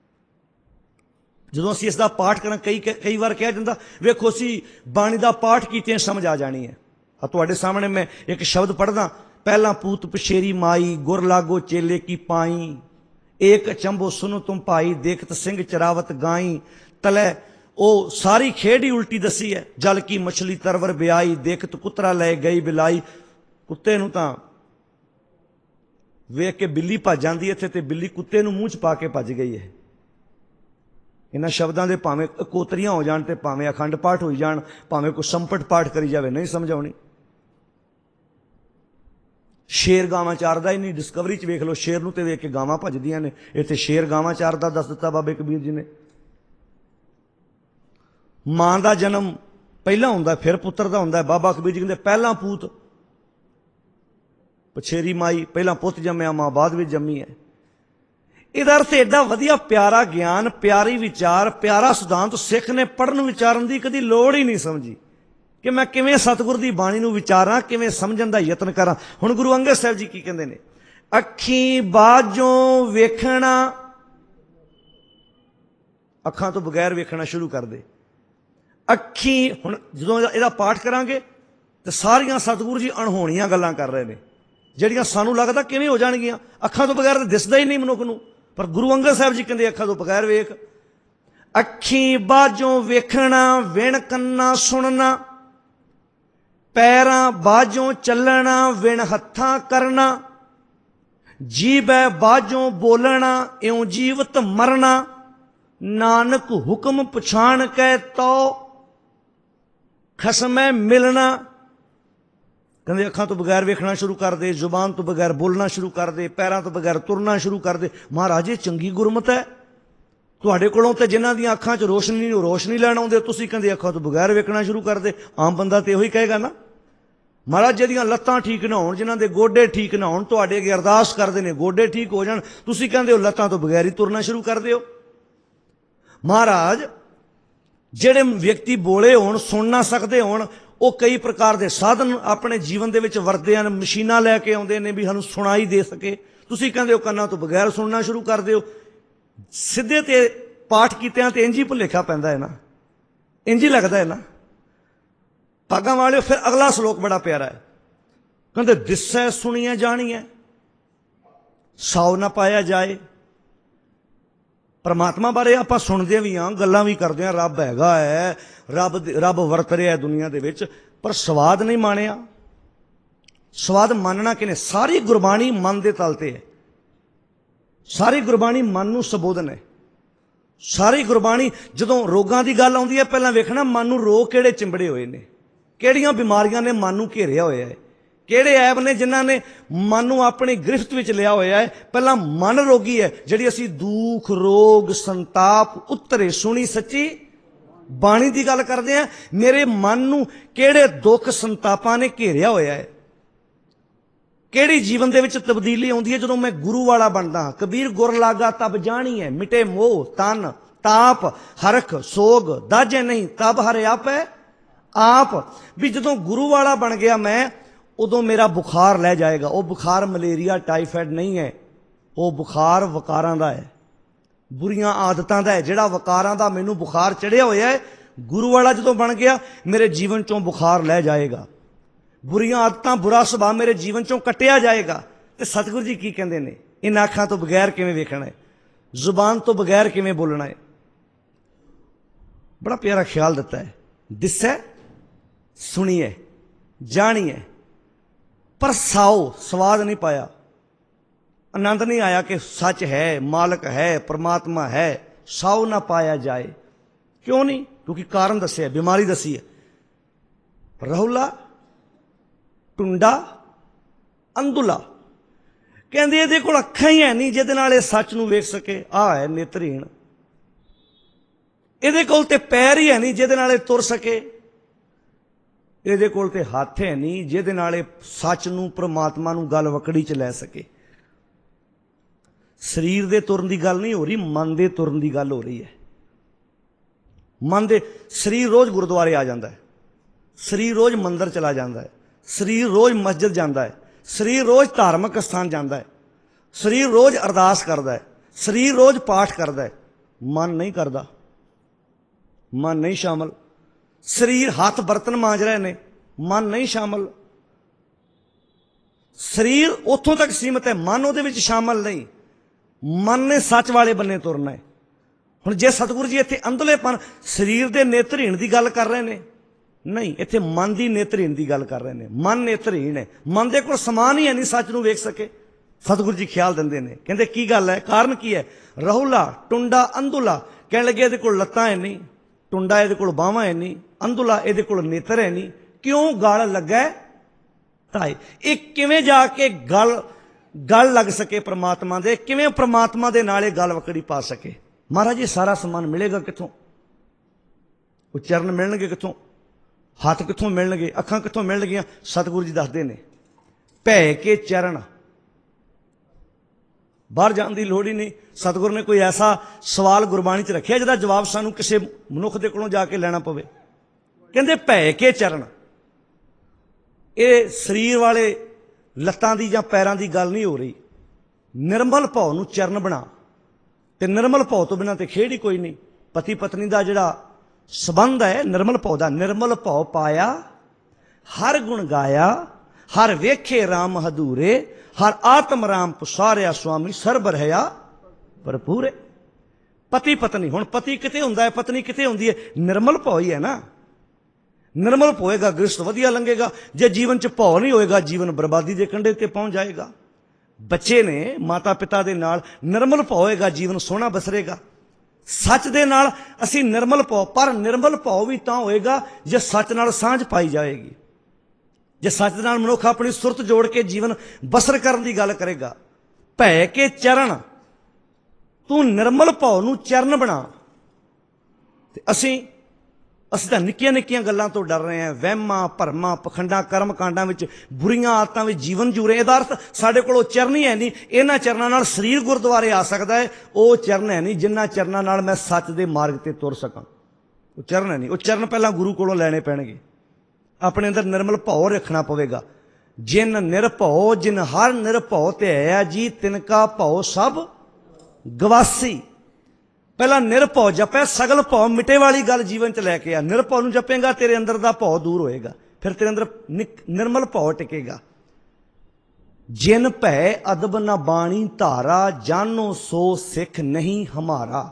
Speaker 1: ਜਦੋਂ ਅਸੀਂ ਇਸ ਦਾ ਪਾਠ ਕਰਾਂ, ਕਈ ਕਈ ਵਾਰ ਕਿਹਾ ਜਾਂਦਾ ਵੇਖੋ ਅਸੀਂ ਬਾਣੀ ਦਾ ਪਾਠ ਕੀਤੇ ਸਮਝ ਆ ਜਾਣੀ ਹੈ। ਆ ਤੁਹਾਡੇ ਸਾਹਮਣੇ ਮੈਂ ਇੱਕ ਸ਼ਬਦ ਪੜ੍ਹਦਾ, ਪਹਿਲਾਂ ਪੂਤ ਪਛੇਰੀ ਮਾਈ, ਗੁਰ ਲਾਗੋ ਚੇਲੇ ਕੀ ਪਾਈ, ਏਕ ਚੰਬੋ ਸੁਨੋ ਤੁਮ ਭਾਈ, ਦੇਖਤ ਸਿੰਘ ਚਰਾਵਤ ਗਾਈ। ਤਲੇ ਉਹ ਸਾਰੀ ਖੇਡ ਹੀ ਉਲਟੀ ਦੱਸੀ ਹੈ। ਜਲ ਕੀ ਮਛਲੀ ਤਰਵਰ ਬਿਆਈ, ਦੇਖਤ ਕੁੱਤਰਾ ਲੈ ਗਈ ਬਿਲਾਈ। ਕੁੱਤੇ ਨੂੰ ਤਾਂ ਵੇਖ ਕੇ ਬਿੱਲੀ ਭੱਜ ਜਾਂਦੀ ਇੱਥੇ, ਤੇ ਬਿੱਲੀ ਕੁੱਤੇ ਨੂੰ ਮੂੰਹ 'ਚ ਪਾ ਕੇ ਭੱਜ ਗਈ ਹੈ। ਇਹਨਾਂ ਸ਼ਬਦਾਂ ਦੇ ਭਾਵੇਂ ਕੋਤਰੀਆਂ ਹੋ ਜਾਣ, ਤੇ ਭਾਵੇਂ ਅਖੰਡ ਪਾਠ ਹੋਈ ਜਾਣ, ਭਾਵੇਂ ਕੋਈ ਸੰਪਟ ਪਾਠ ਕਰੀ ਜਾਵੇ, ਨਹੀਂ ਸਮਝ ਆਉਣੀ। ਸ਼ੇਰ ਗਾਵਾਂ ਚਾਰਦਾ ਹੀ ਨਹੀਂ, ਡਿਸਕਵਰੀ 'ਚ ਵੇਖ ਲਓ, ਸ਼ੇਰ ਨੂੰ ਤੇ ਵੇਖ ਕੇ ਗਾਵਾਂ ਭੱਜਦੀਆਂ ਨੇ, ਇੱਥੇ ਸ਼ੇਰ ਗਾਵਾਂ ਚਾਰਦਾ ਦੱਸ ਦਿੱਤਾ ਬਾਬੇ ਕਬੀਰ ਜੀ ਨੇ। ਮਾਂ ਦਾ ਜਨਮ ਪਹਿਲਾਂ ਹੁੰਦਾ, ਫਿਰ ਪੁੱਤਰ ਦਾ ਹੁੰਦਾ। ਬਾਬਾ ਕਬੀਰ ਜੀ ਕਹਿੰਦੇ ਪਹਿਲਾਂ ਪੂਤ ਪਛੇਰੀ ਮਾਈ, ਪਹਿਲਾਂ ਪੁੱਤ ਜੰਮਿਆ, ਮਾਂ ਬਾਅਦ ਵਿੱਚ ਜੰਮੀ ਹੈ। ਇਹਦਾ ਅਰਥ ਐਡਾ ਵਧੀਆ ਪਿਆਰਾ ਗਿਆਨ, ਪਿਆਰੀ ਵਿਚਾਰ, ਪਿਆਰਾ ਸਿਧਾਂਤ ਸਿੱਖ ਨੇ ਪੜ੍ਹਨ ਵਿਚਾਰਨ ਦੀ ਕਦੀ ਲੋੜ ਹੀ ਨਹੀਂ ਸਮਝੀ ਕਿ ਮੈਂ ਕਿਵੇਂ ਸਤਿਗੁਰ ਦੀ ਬਾਣੀ ਨੂੰ ਵਿਚਾਰਾਂ, ਕਿਵੇਂ ਸਮਝਣ ਦਾ ਯਤਨ ਕਰਾਂ। ਹੁਣ ਗੁਰੂ ਅੰਗਦ ਸਾਹਿਬ ਜੀ ਕੀ ਕਹਿੰਦੇ ਨੇ? ਅੱਖੀ ਬਾਝੋਂ ਵੇਖਣਾ, ਅੱਖਾਂ ਤੋਂ ਬਗੈਰ ਵੇਖਣਾ ਸ਼ੁਰੂ ਕਰ ਦੇ। ਅੱਖੀ, ਹੁਣ ਜਦੋਂ ਇਹਦਾ ਪਾਠ ਕਰਾਂਗੇ ਤੇ ਸਾਰੀਆਂ ਸਤਿਗੁਰੂ ਜੀ ਅਣਹੋਣੀਆਂ ਗੱਲਾਂ ਕਰ ਰਹੇ ਨੇ, ਜਿਹੜੀਆਂ ਸਾਨੂੰ ਲੱਗਦਾ ਕਿਵੇਂ ਹੋ ਜਾਣਗੀਆਂ। ਅੱਖਾਂ ਤੋਂ ਬਗੈਰ ਤਾਂ ਦਿਸਦਾ ਹੀ ਨਹੀਂ ਮਨੁੱਖ ਨੂੰ, ਪਰ ਗੁਰੂ ਅੰਗਦ ਸਾਹਿਬ ਜੀ ਕਹਿੰਦੇ ਅੱਖਾਂ ਤੋਂ ਬਗੈਰ ਵੇਖ। ਅੱਖੀ ਬਾਝੋਂ ਵੇਖਣਾ, ਵਿਣ ਕੰਨਾਂ ਸੁਣਨਾ, ਪੈਰਾਂ ਬਾਝੋਂ ਚੱਲਣਾ, ਵਿਣ ਹੱਥਾਂ ਕਰਨਾ, ਜੀਭੈ ਬਾਝੋਂ ਬੋਲਣਾ, ਇਉਂ ਜੀਵਤ ਮਰਨਾ, ਨਾਨਕ ਹੁਕਮ ਪਛਾਣ ਕੇ ਤੋ ਖਸਮੈ ਮਿਲਣਾ। ਕਹਿੰਦੇ ਅੱਖਾਂ ਤੋਂ ਬਗੈਰ ਵੇਖਣਾ ਸ਼ੁਰੂ ਕਰ ਦੇ, ਜ਼ੁਬਾਨ ਤੋਂ ਬਗੈਰ ਬੋਲਣਾ ਸ਼ੁਰੂ ਕਰ ਦੇ, ਪੈਰਾਂ ਤੋਂ ਬਗੈਰ ਤੁਰਨਾ ਸ਼ੁਰੂ ਕਰ ਦੇ। ਮਹਾਰਾਜ ਇਹ ਚੰਗੀ ਗੁਰਮਤ ਹੈ। ਤੁਹਾਡੇ ਕੋਲੋਂ ਤੇ ਜਿਨ੍ਹਾਂ ਦੀਆਂ ਅੱਖਾਂ 'ਚ ਰੋਸ਼ਨੀ ਨਹੀਂ, ਰੋਸ਼ਨੀ ਲੈਣ ਆਉਂਦੇ, ਤੁਸੀਂ ਕਹਿੰਦੇ ਅੱਖਾਂ ਤੋਂ ਬਗੈਰ ਵੇਖਣਾ ਸ਼ੁਰੂ ਕਰ ਦੇ। ਆਮ ਬੰਦਾ ਤੇ ਇਹੋ ਹੀ ਕਹੇਗਾ ਨਾ, महाराज जिहदियां लत्तां ठीक ना होण, जिन्हां दे गोडे ठीक ना होण, तुहाडे अगे अरदास करदे ने गोडे ठीक हो जाण, तुसीं कहंदे हो लत्तां तो बगैर ही तुरना शुरू कर दिओ। महाराज ਜਿਹੜੇ ਵਿਅਕਤੀ ਬੋਲੇ ਹੋਣ, ਸੁਣ ਨਾ ਸਕਦੇ ਹੋਣ, ਉਹ ਕਈ ਪ੍ਰਕਾਰ ਦੇ ਸਾਧਨ ਆਪਣੇ ਜੀਵਨ ਦੇ ਵਿੱਚ ਵਰਤਦੇ ਹਨ, ਮਸ਼ੀਨਾਂ ਲੈ ਕੇ ਆਉਂਦੇ ਨੇ ਵੀ ਸਾਨੂੰ ਸੁਣਾਈ ਦੇ ਸਕੇ। ਤੁਸੀਂ ਕਹਿੰਦੇ ਹੋ ਕੰਨਾਂ ਤੋਂ ਬਗੈਰ ਸੁਣਨਾ ਸ਼ੁਰੂ ਕਰ ਦਿਓ। ਸਿੱਧੇ ਤੇ ਪਾਠ ਕੀਤਿਆਂ ਤੇ ਇੰਝ ਹੀ ਭੁਲੇਖਾ ਪੈਂਦਾ ਹੈ ਨਾ, ਇੰਝ ਹੀ ਲੱਗਦਾ ਹੈ ਨਾ। ਭਾਗਾਂ ਵਾਲਿਓ, ਫਿਰ ਅਗਲਾ ਸ਼ਲੋਕ ਬੜਾ ਪਿਆਰਾ ਹੈ, ਕਹਿੰਦੇ ਦਿਸੈ ਸੁਣੀਐ ਜਾਣੀਐ ਸਾਉ ਨਾ ਪਾਇਆ ਜਾਏ। परमात्मा बारे आप सुनते भी हाँ, गल्लां भी करते हैं, रब हैगा है, रब रब वरत रहा है दुनिया दे विच, पर स्वाद नहीं माणिया। स्वाद मानना किने? सारी गुरबाणी मन दे तल ते है, सारी गुरबाणी मन नूं संबोधन है। सारी गुरबाणी जदों रोगां दी गल आउंदी है, पहलां वेखना मन नूं रोग किहड़े चिंबड़े होए ने, किहड़ियां बीमारियां ने मन नूं घेरिया होया है, ਕਿਹੜੇ ਐਬ ਨੇ ਜਿਨ੍ਹਾਂ ਨੇ ਮਨ ਨੂੰ ਆਪਣੀ ਗ੍ਰਿਫਤ ਵਿੱਚ ਲਿਆ ਹੋਇਆ ਹੈ। ਪਹਿਲਾਂ ਮਨ ਰੋਗੀ ਹੈ, ਜਿਹੜੀ ਅਸੀਂ ਦੁੱਖ ਰੋਗ ਸੰਤਾਪ ਉਤਰੇ ਸੁਣੀ ਸੱਚੀ ਬਾਣੀ ਦੀ ਗੱਲ ਕਰਦੇ ਹਾਂ। ਮੇਰੇ ਮਨ ਨੂੰ ਕਿਹੜੇ ਦੁੱਖ ਸੰਤਾਪਾਂ ਨੇ ਘੇਰਿਆ ਹੋਇਆ ਹੈ, ਕਿਹੜੀ ਜੀਵਨ ਦੇ ਵਿੱਚ ਤਬਦੀਲੀ ਆਉਂਦੀ ਹੈ ਜਦੋਂ ਮੈਂ ਗੁਰੂ ਵਾਲਾ ਬਣਦਾ ਹਾਂ। ਕਬੀਰ ਗੁਰ ਲਾਗਾ ਤਬ ਜਾਣੀ ਹੈ, ਮਿਟੇ ਮੋਹ ਤਨ ਤਾਪ ਹਰਖ ਸੋਗ ਦਾਜੇ ਨਹੀਂ ਤਬ ਹਰ ਆਪੈ ਆਪ। ਵੀ ਜਦੋਂ ਗੁਰੂ ਵਾਲਾ ਬਣ ਗਿਆ ਮੈਂ, उदों मेरा बुखार लै जाएगा। वो बुखार मलेरिया टाइफाइड नहीं है, वो बुखार वकारां दा है, बुरियां आदतां दा है। जिहड़ा वकारां दा मैनूं बुखार चढ़िया होया है, गुरु वाला जदों बन गया मेरे जीवन चों बुखार लै जाएगा, बुरियां आदतां बुरा सुभाव मेरे जीवन चों कटिया जाएगा। ते सतगुरु जी की कहंदे ने, इन अखां तो बगैर किवें वेखना है, जुबान तो बगैर किवें बोलना है। बड़ा प्यारा ख्याल दिता है, दिसै सुणीए जाणीए, पर साओ स्वाद नहीं पाया, आनंद नहीं आया कि सच है, मालक है, परमात्मा है। साओ ना पाया जाए, क्यों नहीं? क्योंकि कारण दसिया, बीमारी दसी है। रहुला टुंडा अंधुला, कहते ये कोल अखां ही है नहीं जिहदे नाल इह सच नूं वेख सके। आ है नेत्रहीन, इहदे कोल ते पैर ही है नहीं जिहदे नाल इह तुर सके। ਇਹਦੇ ਕੋਲ ਤੇ ਹੱਥ ਹੈ ਨਹੀਂ ਜਿਹਦੇ ਨਾਲ ਇਹ ਸੱਚ ਨੂੰ ਪ੍ਰਮਾਤਮਾ ਨੂੰ ਗੱਲ ਵਕੜੀ 'ਚ ਲੈ ਸਕੇ। ਸਰੀਰ ਦੇ ਤੁਰਨ ਦੀ ਗੱਲ ਨਹੀਂ ਹੋ ਰਹੀ, ਮਨ ਦੇ ਤੁਰਨ ਦੀ ਗੱਲ ਹੋ ਰਹੀ ਹੈ। ਮਨ ਦੇ ਸਰੀਰ ਰੋਜ਼ ਗੁਰਦੁਆਰੇ ਆ ਜਾਂਦਾ ਹੈ, ਸਰੀਰ ਰੋਜ਼ ਮੰਦਰ ਚਲਾ ਜਾਂਦਾ ਹੈ, ਸਰੀਰ ਰੋਜ਼ ਮਸਜਿਦ ਜਾਂਦਾ ਹੈ, ਸਰੀਰ ਰੋਜ਼ ਧਾਰਮਿਕ ਸਥਾਨ ਜਾਂਦਾ ਹੈ, ਸਰੀਰ ਰੋਜ਼ ਅਰਦਾਸ ਕਰਦਾ ਹੈ, ਸਰੀਰ ਰੋਜ਼ ਪਾਠ ਕਰਦਾ ਹੈ, ਮਨ ਨਹੀਂ ਕਰਦਾ, ਮਨ ਨਹੀਂ ਸ਼ਾਮਲ। ਸਰੀਰ ਹੱਥ ਬਰਤਨ ਮਾਂਜ ਰਹੇ ਨੇ, ਮਨ ਨਹੀਂ ਸ਼ਾਮਲ। ਸਰੀਰ ਉੱਥੋਂ ਤੱਕ ਸੀਮਤ ਹੈ, ਮਨ ਉਹਦੇ ਵਿੱਚ ਸ਼ਾਮਲ ਨਹੀਂ। ਮਨ ਨੇ ਸੱਚ ਵਾਲੇ ਬੰਨੇ ਤੁਰਨਾ ਹੈ। ਹੁਣ ਜੇ ਸਤਿਗੁਰੂ ਜੀ ਇੱਥੇ ਅੰਧਲੇਪਨ ਸਰੀਰ ਦੇ ਨੇਤਰਹੀਣ ਦੀ ਗੱਲ ਕਰ ਰਹੇ ਨੇ, ਨਹੀਂ, ਇੱਥੇ ਮਨ ਦੀ ਨੇਤਰਹੀਣ ਦੀ ਗੱਲ ਕਰ ਰਹੇ ਨੇ। ਮਨ ਨੇਤਰਹੀਣ ਹੈ, ਮਨ ਦੇ ਕੋਲ ਸਮਾਨ ਹੀ ਹੈ ਨਹੀਂ ਸੱਚ ਨੂੰ ਵੇਖ ਸਕੇ। ਸਤਿਗੁਰੂ ਜੀ ਖਿਆਲ ਦਿੰਦੇ ਨੇ, ਕਹਿੰਦੇ ਕੀ ਗੱਲ ਹੈ, ਕਾਰਨ ਕੀ ਹੈ? ਰਹੂਲਾ ਟੁੰਡਾ ਅੰਧੁਲਾ, ਕਹਿਣ ਲੱਗੇ ਇਹਦੇ ਕੋਲ ਲੱਤਾਂ ਹੈ ਨਹੀਂ, ਟੁੰਡਾ ਇਹਦੇ ਕੋਲ ਬਾਹਾਂ ਹੈ ਨਹੀਂ, ਅੰਧੁਲਾ ਇਹਦੇ ਕੋਲ ਨੇਤਰ ਹੈ ਨਹੀਂ। ਕਿਉਂ? ਗਲ ਲੱਗਾ ਤਾਏ। ਇਹ ਕਿਵੇਂ ਜਾ ਕੇ ਗਲ ਗਲ ਲੱਗ ਸਕੇ परमात्मा ਦੇ? ਕਿਵੇਂ परमात्मा ਦੇ ਨਾਲ ਇਹ ਗਲ ਵਕੜੀ ਪਾ ਸਕੇ? महाराज ये सारा समान मिलेगा कितों? वो चरण मिलणगे कितों? हथ कितों मिलणगे? अखां कितों मिलणगियां? सतगुरु जी दसदे ने भै के चरण, बाहर जाने की लोड़ ही नहीं। सतगुरु ने कोई ऐसा सवाल गुरबाणी च रखिया जिहदा जवाब सानूं किसी मनुख दे कोलों जाके लैना पवे। कहंदे भै के चरण, ये शरीर वाले लत्तां दी जां पैरां दी गल नहीं हो रही। निर्मल भाव नूं चरण बना, ते निर्मल भाव तो बिना तो खेड़ ही कोई नहीं। पति पत्नी का जिहड़ा संबंध है निर्मल भाव का, निर्मल भाव पाया हर गुण गाया, हर वेखे राम हदूरे, हर आत्म राम पुसारिया स्वामी सर्ब रहया भरपूरे। पति पत्नी, हुण पति किते हुंदा है, पत्नी किते हुंदी है? निर्मल भाव ही है ना। निर्मल होएगा गृहस्थ वधिया लंघेगा, जे जीवन च भाव नहीं होएगा जीवन बर्बादी के कंढे ते पहुंच जाएगा। बच्चे ने माता पिता दे नाल निर्मल भाव होएगा जीवन सोहना बसरेगा। सच दे नाल असी निर्मल भाव, पर निर्मल भाव भी तां होएगा जे सच नाल सांझ पाई जाएगी, जे सच नाल मनुख अपनी सुरत जोड़ के जीवन बसर करने की गल करेगा। भै के चरण, तू निर्मल भाव नूं चरण बना। ते असी ਅਸੀਂ ਤਾਂ ਨਿੱਕੀਆਂ ਨਿੱਕੀਆਂ ਗੱਲਾਂ ਤੋਂ ਡਰ ਰਹੇ ਹਾਂ, ਵਹਿਮਾਂ ਭਰਮਾਂ ਪਖੰਡਾਂ ਕਰਮ ਕਾਂਡਾਂ ਵਿੱਚ, ਬੁਰੀਆਂ ਆਦਤਾਂ ਵਿੱਚ ਜੀਵਨ ਜੂ ਰਹੇ। ਇਹਦਾ ਅਰਥ ਸਾਡੇ ਕੋਲ ਉਹ ਚਰਨ ਹੀ ਹੈ ਨਹੀਂ। ਇਹਨਾਂ ਚਰਨਾਂ ਨਾਲ ਸਰੀਰ ਗੁਰਦੁਆਰੇ ਆ ਸਕਦਾ ਹੈ, ਉਹ ਚਰਨ ਹੈ ਨਹੀਂ ਜਿਨ੍ਹਾਂ ਚਰਨਾਂ ਨਾਲ ਮੈਂ ਸੱਚ ਦੇ ਮਾਰਗ ਤੇ ਤੁਰ ਸਕਾਂ। ਉਹ ਚਰਨ ਹੈ ਨਹੀਂ। ਉਹ ਚਰਨ ਪਹਿਲਾਂ ਗੁਰੂ ਕੋਲੋਂ ਲੈਣੇ ਪੈਣਗੇ। ਆਪਣੇ ਅੰਦਰ ਨਿਰਮਲ ਭਾਉ ਰੱਖਣਾ ਪਵੇਗਾ। ਜਿਨ ਨਿਰਭਉ ਜਿਨ ਹਰ ਨਿਰਭਉ ਤੇ ਹੈ ਜੀ, ਤਿਨਕਾ ਭਉ ਸਭ ਗਵਾਸੀ। ਪਹਿਲਾਂ ਨਿਰਭਉ ਜਪੈ, ਸਗਲ ਭਉ ਮਿਟੇ ਵਾਲੀ ਗੱਲ ਜੀਵਨ 'ਚ ਲੈ ਕੇ ਆ। ਨਿਰਭਉ ਨੂੰ ਜਪੇਗਾ, ਤੇਰੇ ਅੰਦਰ ਦਾ ਭਉ ਦੂਰ ਹੋਏਗਾ, ਫਿਰ ਤੇਰੇ ਅੰਦਰ ਨਿਰਮਲ ਭਉ ਟਿਕੇਗਾ। ਜਿਨ ਭੈ ਅਦਬ ਨ ਬਾਣੀ ਧਾਰਾ, ਜਾਨੋ ਸੋ ਸਿੱਖ ਨਹੀਂ ਹਮਾਰਾ।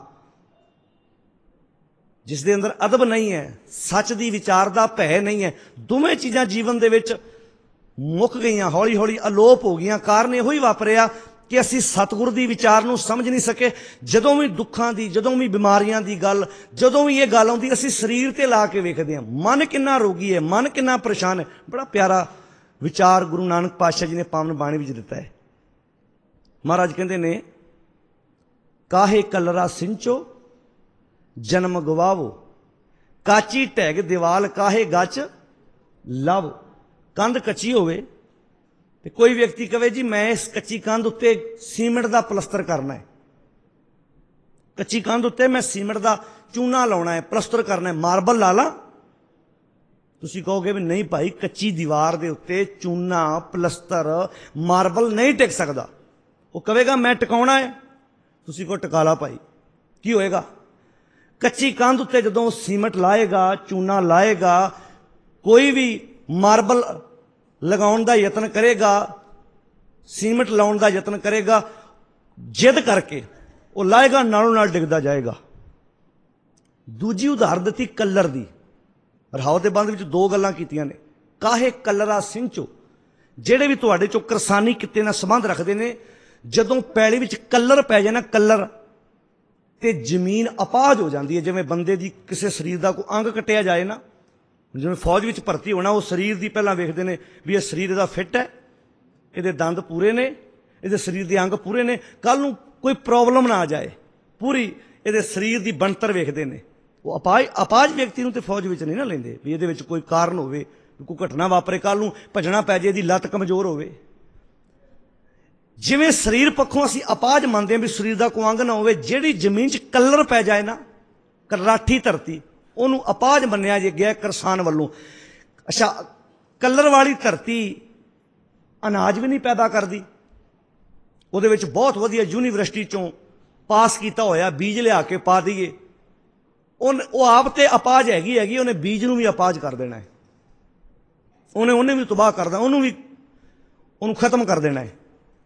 Speaker 1: ਜਿਸ ਦੇ ਅੰਦਰ ਅਦਬ ਨਹੀਂ ਹੈ, ਸੱਚ ਦੀ ਵਿਚਾਰ ਦਾ ਭੈ ਨਹੀਂ ਹੈ, ਦੋਵੇਂ ਚੀਜ਼ਾਂ ਜੀਵਨ ਦੇ ਵਿੱਚ ਮੁੱਕ ਗਈਆਂ, ਹੌਲੀ ਹੌਲੀ ਅਲੋਪ ਹੋ ਗਈਆਂ। ਕਾਰਨ ਇਹੋ ਹੀ ਵਾਪਰਿਆ ਕਿ ਅਸੀਂ ਸਤਿਗੁਰ ਦੀ ਵਿਚਾਰ ਨੂੰ ਸਮਝ ਨਹੀਂ ਸਕੇ। ਜਦੋਂ ਵੀ ਦੁੱਖਾਂ ਦੀ, ਜਦੋਂ ਵੀ ਬਿਮਾਰੀਆਂ ਦੀ ਗੱਲ, ਜਦੋਂ ਵੀ ਇਹ ਗੱਲ ਆਉਂਦੀ, ਅਸੀਂ ਸਰੀਰ ਤੇ ਲਾ ਕੇ ਵੇਖਦੇ ਹਾਂ। ਮਨ ਕਿੰਨਾ ਰੋਗੀ ਹੈ, ਮਨ ਕਿੰਨਾ ਪਰੇਸ਼ਾਨ ਹੈ। ਬੜਾ ਪਿਆਰਾ ਵਿਚਾਰ ਗੁਰੂ ਨਾਨਕ ਪਾਤਸ਼ਾਹ ਜੀ ਨੇ ਪਾਵਨ ਬਾਣੀ ਵਿੱਚ ਦਿੱਤਾ ਹੈ। ਮਹਾਰਾਜ ਕਹਿੰਦੇ ਨੇ, ਕਾਹੇ ਕਲਰਾ ਸਿੰਚੋ ਜਨਮ ਗਵਾਵੋ, ਕਾਚੀ ਢੈਗ ਦੀਵਾਲ ਕਾਹੇ ਗੱਚ ਲਵ। ਕੰਧ ਕੱਚੀ ਹੋਵੇ ਤੇ ਕੋਈ ਵਿਅਕਤੀ ਕਵੇ ਜੀ ਮੈਂ ਇਸ ਕੱਚੀ ਕੰਧ ਉੱਤੇ ਸੀਮੈਂਟ ਦਾ ਪਲਸਤਰ ਕਰਨਾ ਹੈ, ਕੱਚੀ ਕੰਧ ਉੱਤੇ ਮੈਂ ਸੀਮੈਂਟ ਦਾ ਚੂਨਾ ਲਾਉਣਾ ਹੈ, ਪਲਸਤਰ ਕਰਨਾ ਹੈ, ਮਾਰਬਲ ਲਾ ਲਾ। ਤੁਸੀਂ ਕਹੋਗੇ ਵੀ ਨਹੀਂ ਭਾਈ, ਕੱਚੀ ਦੀਵਾਰ ਦੇ ਉੱਤੇ ਚੂਨਾ ਪਲਸਤਰ ਮਾਰਬਲ ਨਹੀਂ ਟਿਕ ਸਕਦਾ। ਉਹ ਕਹੇਗਾ ਮੈਂ ਟਿਕਾਉਣਾ ਹੈ। ਤੁਸੀਂ ਕਹੋ ਟਿਕਾ ਲਾ ਭਾਈ। ਕੀ ਹੋਏਗਾ? ਕੱਚੀ ਕੰਧ ਉੱਤੇ ਜਦੋਂ ਸੀਮੈਂਟ ਲਾਏਗਾ, ਚੂਨਾ ਲਾਏਗਾ, ਕੋਈ ਵੀ ਮਾਰਬਲ ਲਗਾਉਣ ਦਾ ਯਤਨ ਕਰੇਗਾ, ਸੀਮੈਂਟ ਲਾਉਣ ਦਾ ਯਤਨ ਕਰੇਗਾ, ਜਿੱਦ ਕਰਕੇ ਉਹ ਲਾਏਗਾ, ਨਾਲੋਂ ਨਾਲ ਡਿੱਗਦਾ ਜਾਏਗਾ। ਦੂਜੀ ਉਦਾਹਰਨ ਦਿੱਤੀ ਕਲਰ ਦੀ। ਰਹਾਉ ਦੇ ਬੰਦ ਵਿੱਚ ਦੋ ਗੱਲਾਂ ਕੀਤੀਆਂ ਨੇ। ਕਾਹੇ ਕਲਰਾ ਸਿੰਚੋ, ਜਿਹੜੇ ਵੀ ਤੁਹਾਡੇ ਚੋਂ ਕਿਰਸਾਨੀ ਕਿੱਤੇ ਨਾਲ ਸੰਬੰਧ ਰੱਖਦੇ ਨੇ, ਜਦੋਂ ਪੈਲੀ ਵਿੱਚ ਕਲਰ ਪੈ ਜਾਏ ਨਾ, ਕਲਰ, ਤੇ ਜ਼ਮੀਨ ਅਪਾਹਜ ਹੋ ਜਾਂਦੀ ਹੈ। ਜਿਵੇਂ ਬੰਦੇ ਦੀ ਕਿਸੇ ਸਰੀਰ ਦਾ ਕੋਈ ਅੰਗ ਕੱਟਿਆ ਜਾਏ ਨਾ, ਜਿਵੇਂ ਫੌਜ ਵਿੱਚ ਭਰਤੀ ਹੋਣਾ, ਉਹ ਸਰੀਰ ਦੀ ਪਹਿਲਾਂ ਵੇਖਦੇ ਨੇ ਵੀ ਇਹ ਸਰੀਰ ਇਹਦਾ ਫਿੱਟ ਹੈ, ਇਹਦੇ ਦੰਦ ਪੂਰੇ ਨੇ, ਇਹਦੇ ਸਰੀਰ ਦੇ ਅੰਗ ਪੂਰੇ ਨੇ, ਕੱਲ੍ਹ ਨੂੰ ਕੋਈ ਪ੍ਰੋਬਲਮ ਨਾ ਆ ਜਾਏ, ਪੂਰੀ ਇਹਦੇ ਸਰੀਰ ਦੀ ਬਣਤਰ ਵੇਖਦੇ ਨੇ। ਉਹ ਅਪਾਜ ਅਪਾਜ ਵਿਅਕਤੀ ਨੂੰ ਤੇ ਫੌਜ ਵਿੱਚ ਨਹੀਂ ਨਾ ਲੈਂਦੇ ਵੀ ਇਹਦੇ ਵਿੱਚ ਕੋਈ ਕਾਰਨ ਹੋਵੇ, ਕੋਈ ਘਟਨਾ ਵਾਪਰੇ, ਕੱਲ੍ਹ ਨੂੰ ਭੱਜਣਾ ਪੈ ਜਾਏ, ਇਹਦੀ ਲੱਤ ਕਮਜ਼ੋਰ ਹੋਵੇ। ਜਿਵੇਂ ਸਰੀਰ ਪੱਖੋਂ ਅਸੀਂ ਅਪਾਜ ਮੰਨਦੇ ਹਾਂ ਵੀ ਸਰੀਰ ਦਾ ਕੋਈ ਅੰਗ ਨਾ ਹੋਵੇ, ਜਿਹੜੀ ਜ਼ਮੀਨ 'ਚ ਕਲਰ ਪੈ ਜਾਏ ਨਾ, ਕਰਾਠੀ ਧਰਤੀ, ਉਹਨੂੰ ਅਪਾਜ ਮੰਨਿਆ ਜੇ ਗਿਆ ਕਿਸਾਨ ਵੱਲੋਂ। ਅੱਛਾ, ਕਲਰ ਵਾਲੀ ਧਰਤੀ ਅਨਾਜ ਵੀ ਨਹੀਂ ਪੈਦਾ ਕਰਦੀ। ਉਹਦੇ ਵਿੱਚ ਬਹੁਤ ਵਧੀਆ ਯੂਨੀਵਰਸਿਟੀ 'ਚੋਂ ਪਾਸ ਕੀਤਾ ਹੋਇਆ ਬੀਜ ਲਿਆ ਕੇ ਪਾ ਦਈਏ, ਉਹ ਉਹ ਆਪ ਤੇ ਅਪਾਜ ਹੈਗੀ ਹੈਗੀ ਉਹਨੇ ਬੀਜ ਨੂੰ ਵੀ ਅਪਾਜ ਕਰ ਦੇਣਾ ਹੈ, ਉਹਨੇ ਉਹਨੇ ਵੀ ਤਬਾਹ ਕਰਦਾ, ਉਹਨੂੰ ਵੀ ਉਹਨੂੰ ਖਤਮ ਕਰ ਦੇਣਾ ਹੈ।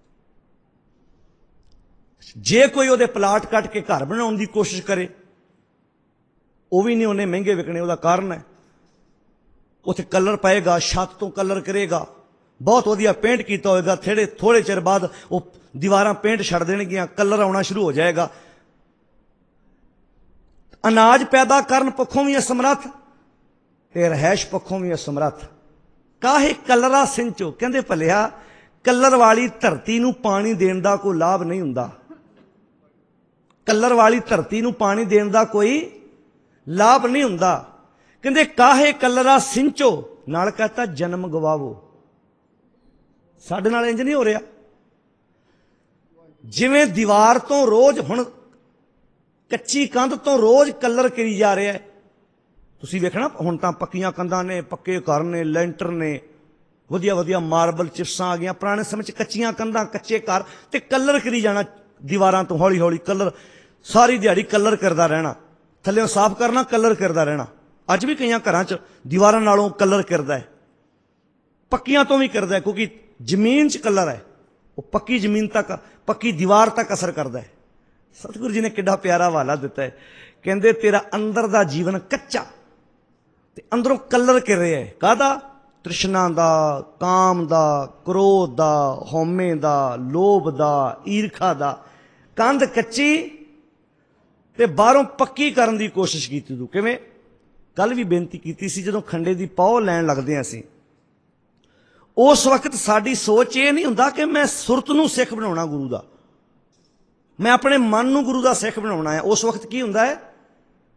Speaker 1: ਜੇ ਕੋਈ ਉਹਦੇ ਪਲਾਟ ਕੱਟ ਕੇ ਘਰ ਬਣਾਉਣ ਦੀ ਕੋਸ਼ਿਸ਼ ਕਰੇ, ਉਹ ਵੀ ਨਹੀਂ ਉਹਨੇ ਮਹਿੰਗੇ ਵਿਕਣੇ। ਉਹਦਾ ਕਾਰਨ ਹੈ ਉੱਥੇ ਕਲਰ ਪਏਗਾ, ਛੱਤ ਤੋਂ ਕਲਰ ਕਰੇਗਾ, ਬਹੁਤ ਵਧੀਆ ਪੇਂਟ ਕੀਤਾ ਹੋਏਗਾ, ਥੋੜੇ ਥੋੜੇ ਚਿਰ ਬਾਅਦ ਉਹ ਦੀਵਾਰਾਂ ਪੇਂਟ ਛੱਡ ਦੇਣਗੀਆਂ, ਕਲਰ ਆਉਣਾ ਸ਼ੁਰੂ ਹੋ ਜਾਏਗਾ। ਅਨਾਜ ਪੈਦਾ ਕਰਨ ਪੱਖੋਂ ਵੀ ਅਸਮਰੱਥ ਤੇ ਰਹਿائش ਪੱਖੋਂ ਵੀ ਅਸਮਰੱਥ। ਕਾਹੇ ਕਲਰਾ ਸਿੰਚੋ, ਕਹਿੰਦੇ ਭਲਿਆ ਕਲਰ ਵਾਲੀ ਧਰਤੀ ਨੂੰ ਪਾਣੀ ਦੇਣ ਦਾ ਕੋਈ ਲਾਭ ਨਹੀਂ ਹੁੰਦਾ। ਕਲਰ ਵਾਲੀ ਧਰਤੀ ਨੂੰ ਪਾਣੀ ਦੇਣ ਦਾ ਕੋਈ ਲਾਭ ਨਹੀਂ ਹੁੰਦਾ। ਕਹਿੰਦੇ ਕਾਹੇ ਕਲਰਾ ਸਿੰਚੋ, ਨਾਲ ਕਹਤਾ ਜਨਮ ਗਵਾਵੋ। ਸਾਡੇ ਨਾਲ ਇੰਜ ਨਹੀਂ ਹੋ ਰਿਹਾ। ਜਿਵੇਂ ਦੀਵਾਰ ਤੋਂ ਰੋਜ਼, ਹੁਣ ਕੱਚੀ ਕੰਧ ਤੋਂ ਰੋਜ਼ ਕਲਰ ਕਰੀ ਜਾ ਰਿਹਾ ਹੈ। ਤੁਸੀਂ ਵੇਖਣਾ ਹੁਣ ਤਾਂ ਪੱਕੀਆਂ ਕੰਧਾਂ ਨੇ, ਪੱਕੇ ਘਰ ਨੇ, ਲੈਂਟਰ ਨੇ, ਵਧੀਆ ਵਧੀਆ ਮਾਰਬਲ ਚਿਪਸਾਂ ਆ ਗਈਆਂ। ਪੁਰਾਣੇ ਸਮੇਂ 'ਚ ਕੱਚੀਆਂ ਕੰਧਾਂ, ਕੱਚੇ ਘਰ ਤੇ ਕਲਰ ਕਰੀ ਜਾਣਾ ਦੀਵਾਰਾਂ ਤੋਂ, ਹੌਲੀ ਹੌਲੀ ਕਲਰ, ਸਾਰੀ ਦਿਹਾੜੀ ਕਲਰ ਕਰਦਾ ਰਹਿਣਾ, ਥੱਲੇ ਸਾਫ਼ ਕਰਨਾ, ਕਲਰ ਕਰਦਾ ਰਹਿਣਾ। ਅੱਜ ਵੀ ਕਈਆਂ ਘਰਾਂ 'ਚ ਦੀਵਾਰਾਂ ਨਾਲੋਂ ਕਲਰ ਕਰਦਾ ਹੈ, ਪੱਕੀਆਂ ਤੋਂ ਵੀ ਕਰਦਾ ਹੈ, ਕਿਉਂਕਿ ਜ਼ਮੀਨ 'ਚ ਕਲਰ ਹੈ, ਉਹ ਪੱਕੀ ਜ਼ਮੀਨ ਤੱਕ, ਪੱਕੀ ਦੀਵਾਰ ਤੱਕ ਅਸਰ ਕਰਦਾ ਹੈ। ਸਤਿਗੁਰੂ ਜੀ ਨੇ ਕਿੱਡਾ ਪਿਆਰਾ ਹਵਾਲਾ ਦਿੱਤਾ ਹੈ, ਕਹਿੰਦੇ ਤੇਰਾ ਅੰਦਰ ਦਾ ਜੀਵਨ ਕੱਚਾ ਤੇ ਅੰਦਰੋਂ ਕਲਰ ਕਰ ਰਿਹਾ ਹੈ। ਕਾਹਦਾ? ਤ੍ਰਿਸ਼ਨਾ ਦਾ, ਕਾਮ ਦਾ, ਕ੍ਰੋਧ ਦਾ, ਹਉਮੈ ਦਾ, ਲੋਭ ਦਾ, ਈਰਖਾ ਦਾ। ਕੰਧ ਕੱਚੀ ਤੇ ਬਾਹਰੋਂ ਪੱਕੀ ਕਰਨ ਦੀ ਕੋਸ਼ਿਸ਼ ਕੀਤੀ ਤੂੰ। ਕਿਵੇਂ? ਕੱਲ ਵੀ ਬੇਨਤੀ ਕੀਤੀ ਸੀ, ਜਦੋਂ ਖੰਡੇ ਦੀ ਪੌ ਲੈਣ ਲੱਗਦੇ ਹਾਂ ਅਸੀਂ, ਉਸ ਵਕਤ ਸਾਡੀ ਸੋਚ ਇਹ ਨਹੀਂ ਹੁੰਦਾ ਕਿ ਮੈਂ ਸੁਰਤ ਨੂੰ ਸਿੱਖ ਬਣਾਉਣਾ ਗੁਰੂ ਦਾ, ਮੈਂ ਆਪਣੇ ਮਨ ਨੂੰ ਗੁਰੂ ਦਾ ਸਿੱਖ ਬਣਾਉਣਾ ਹੈ। ਉਸ ਵਕਤ ਕੀ ਹੁੰਦਾ ਹੈ?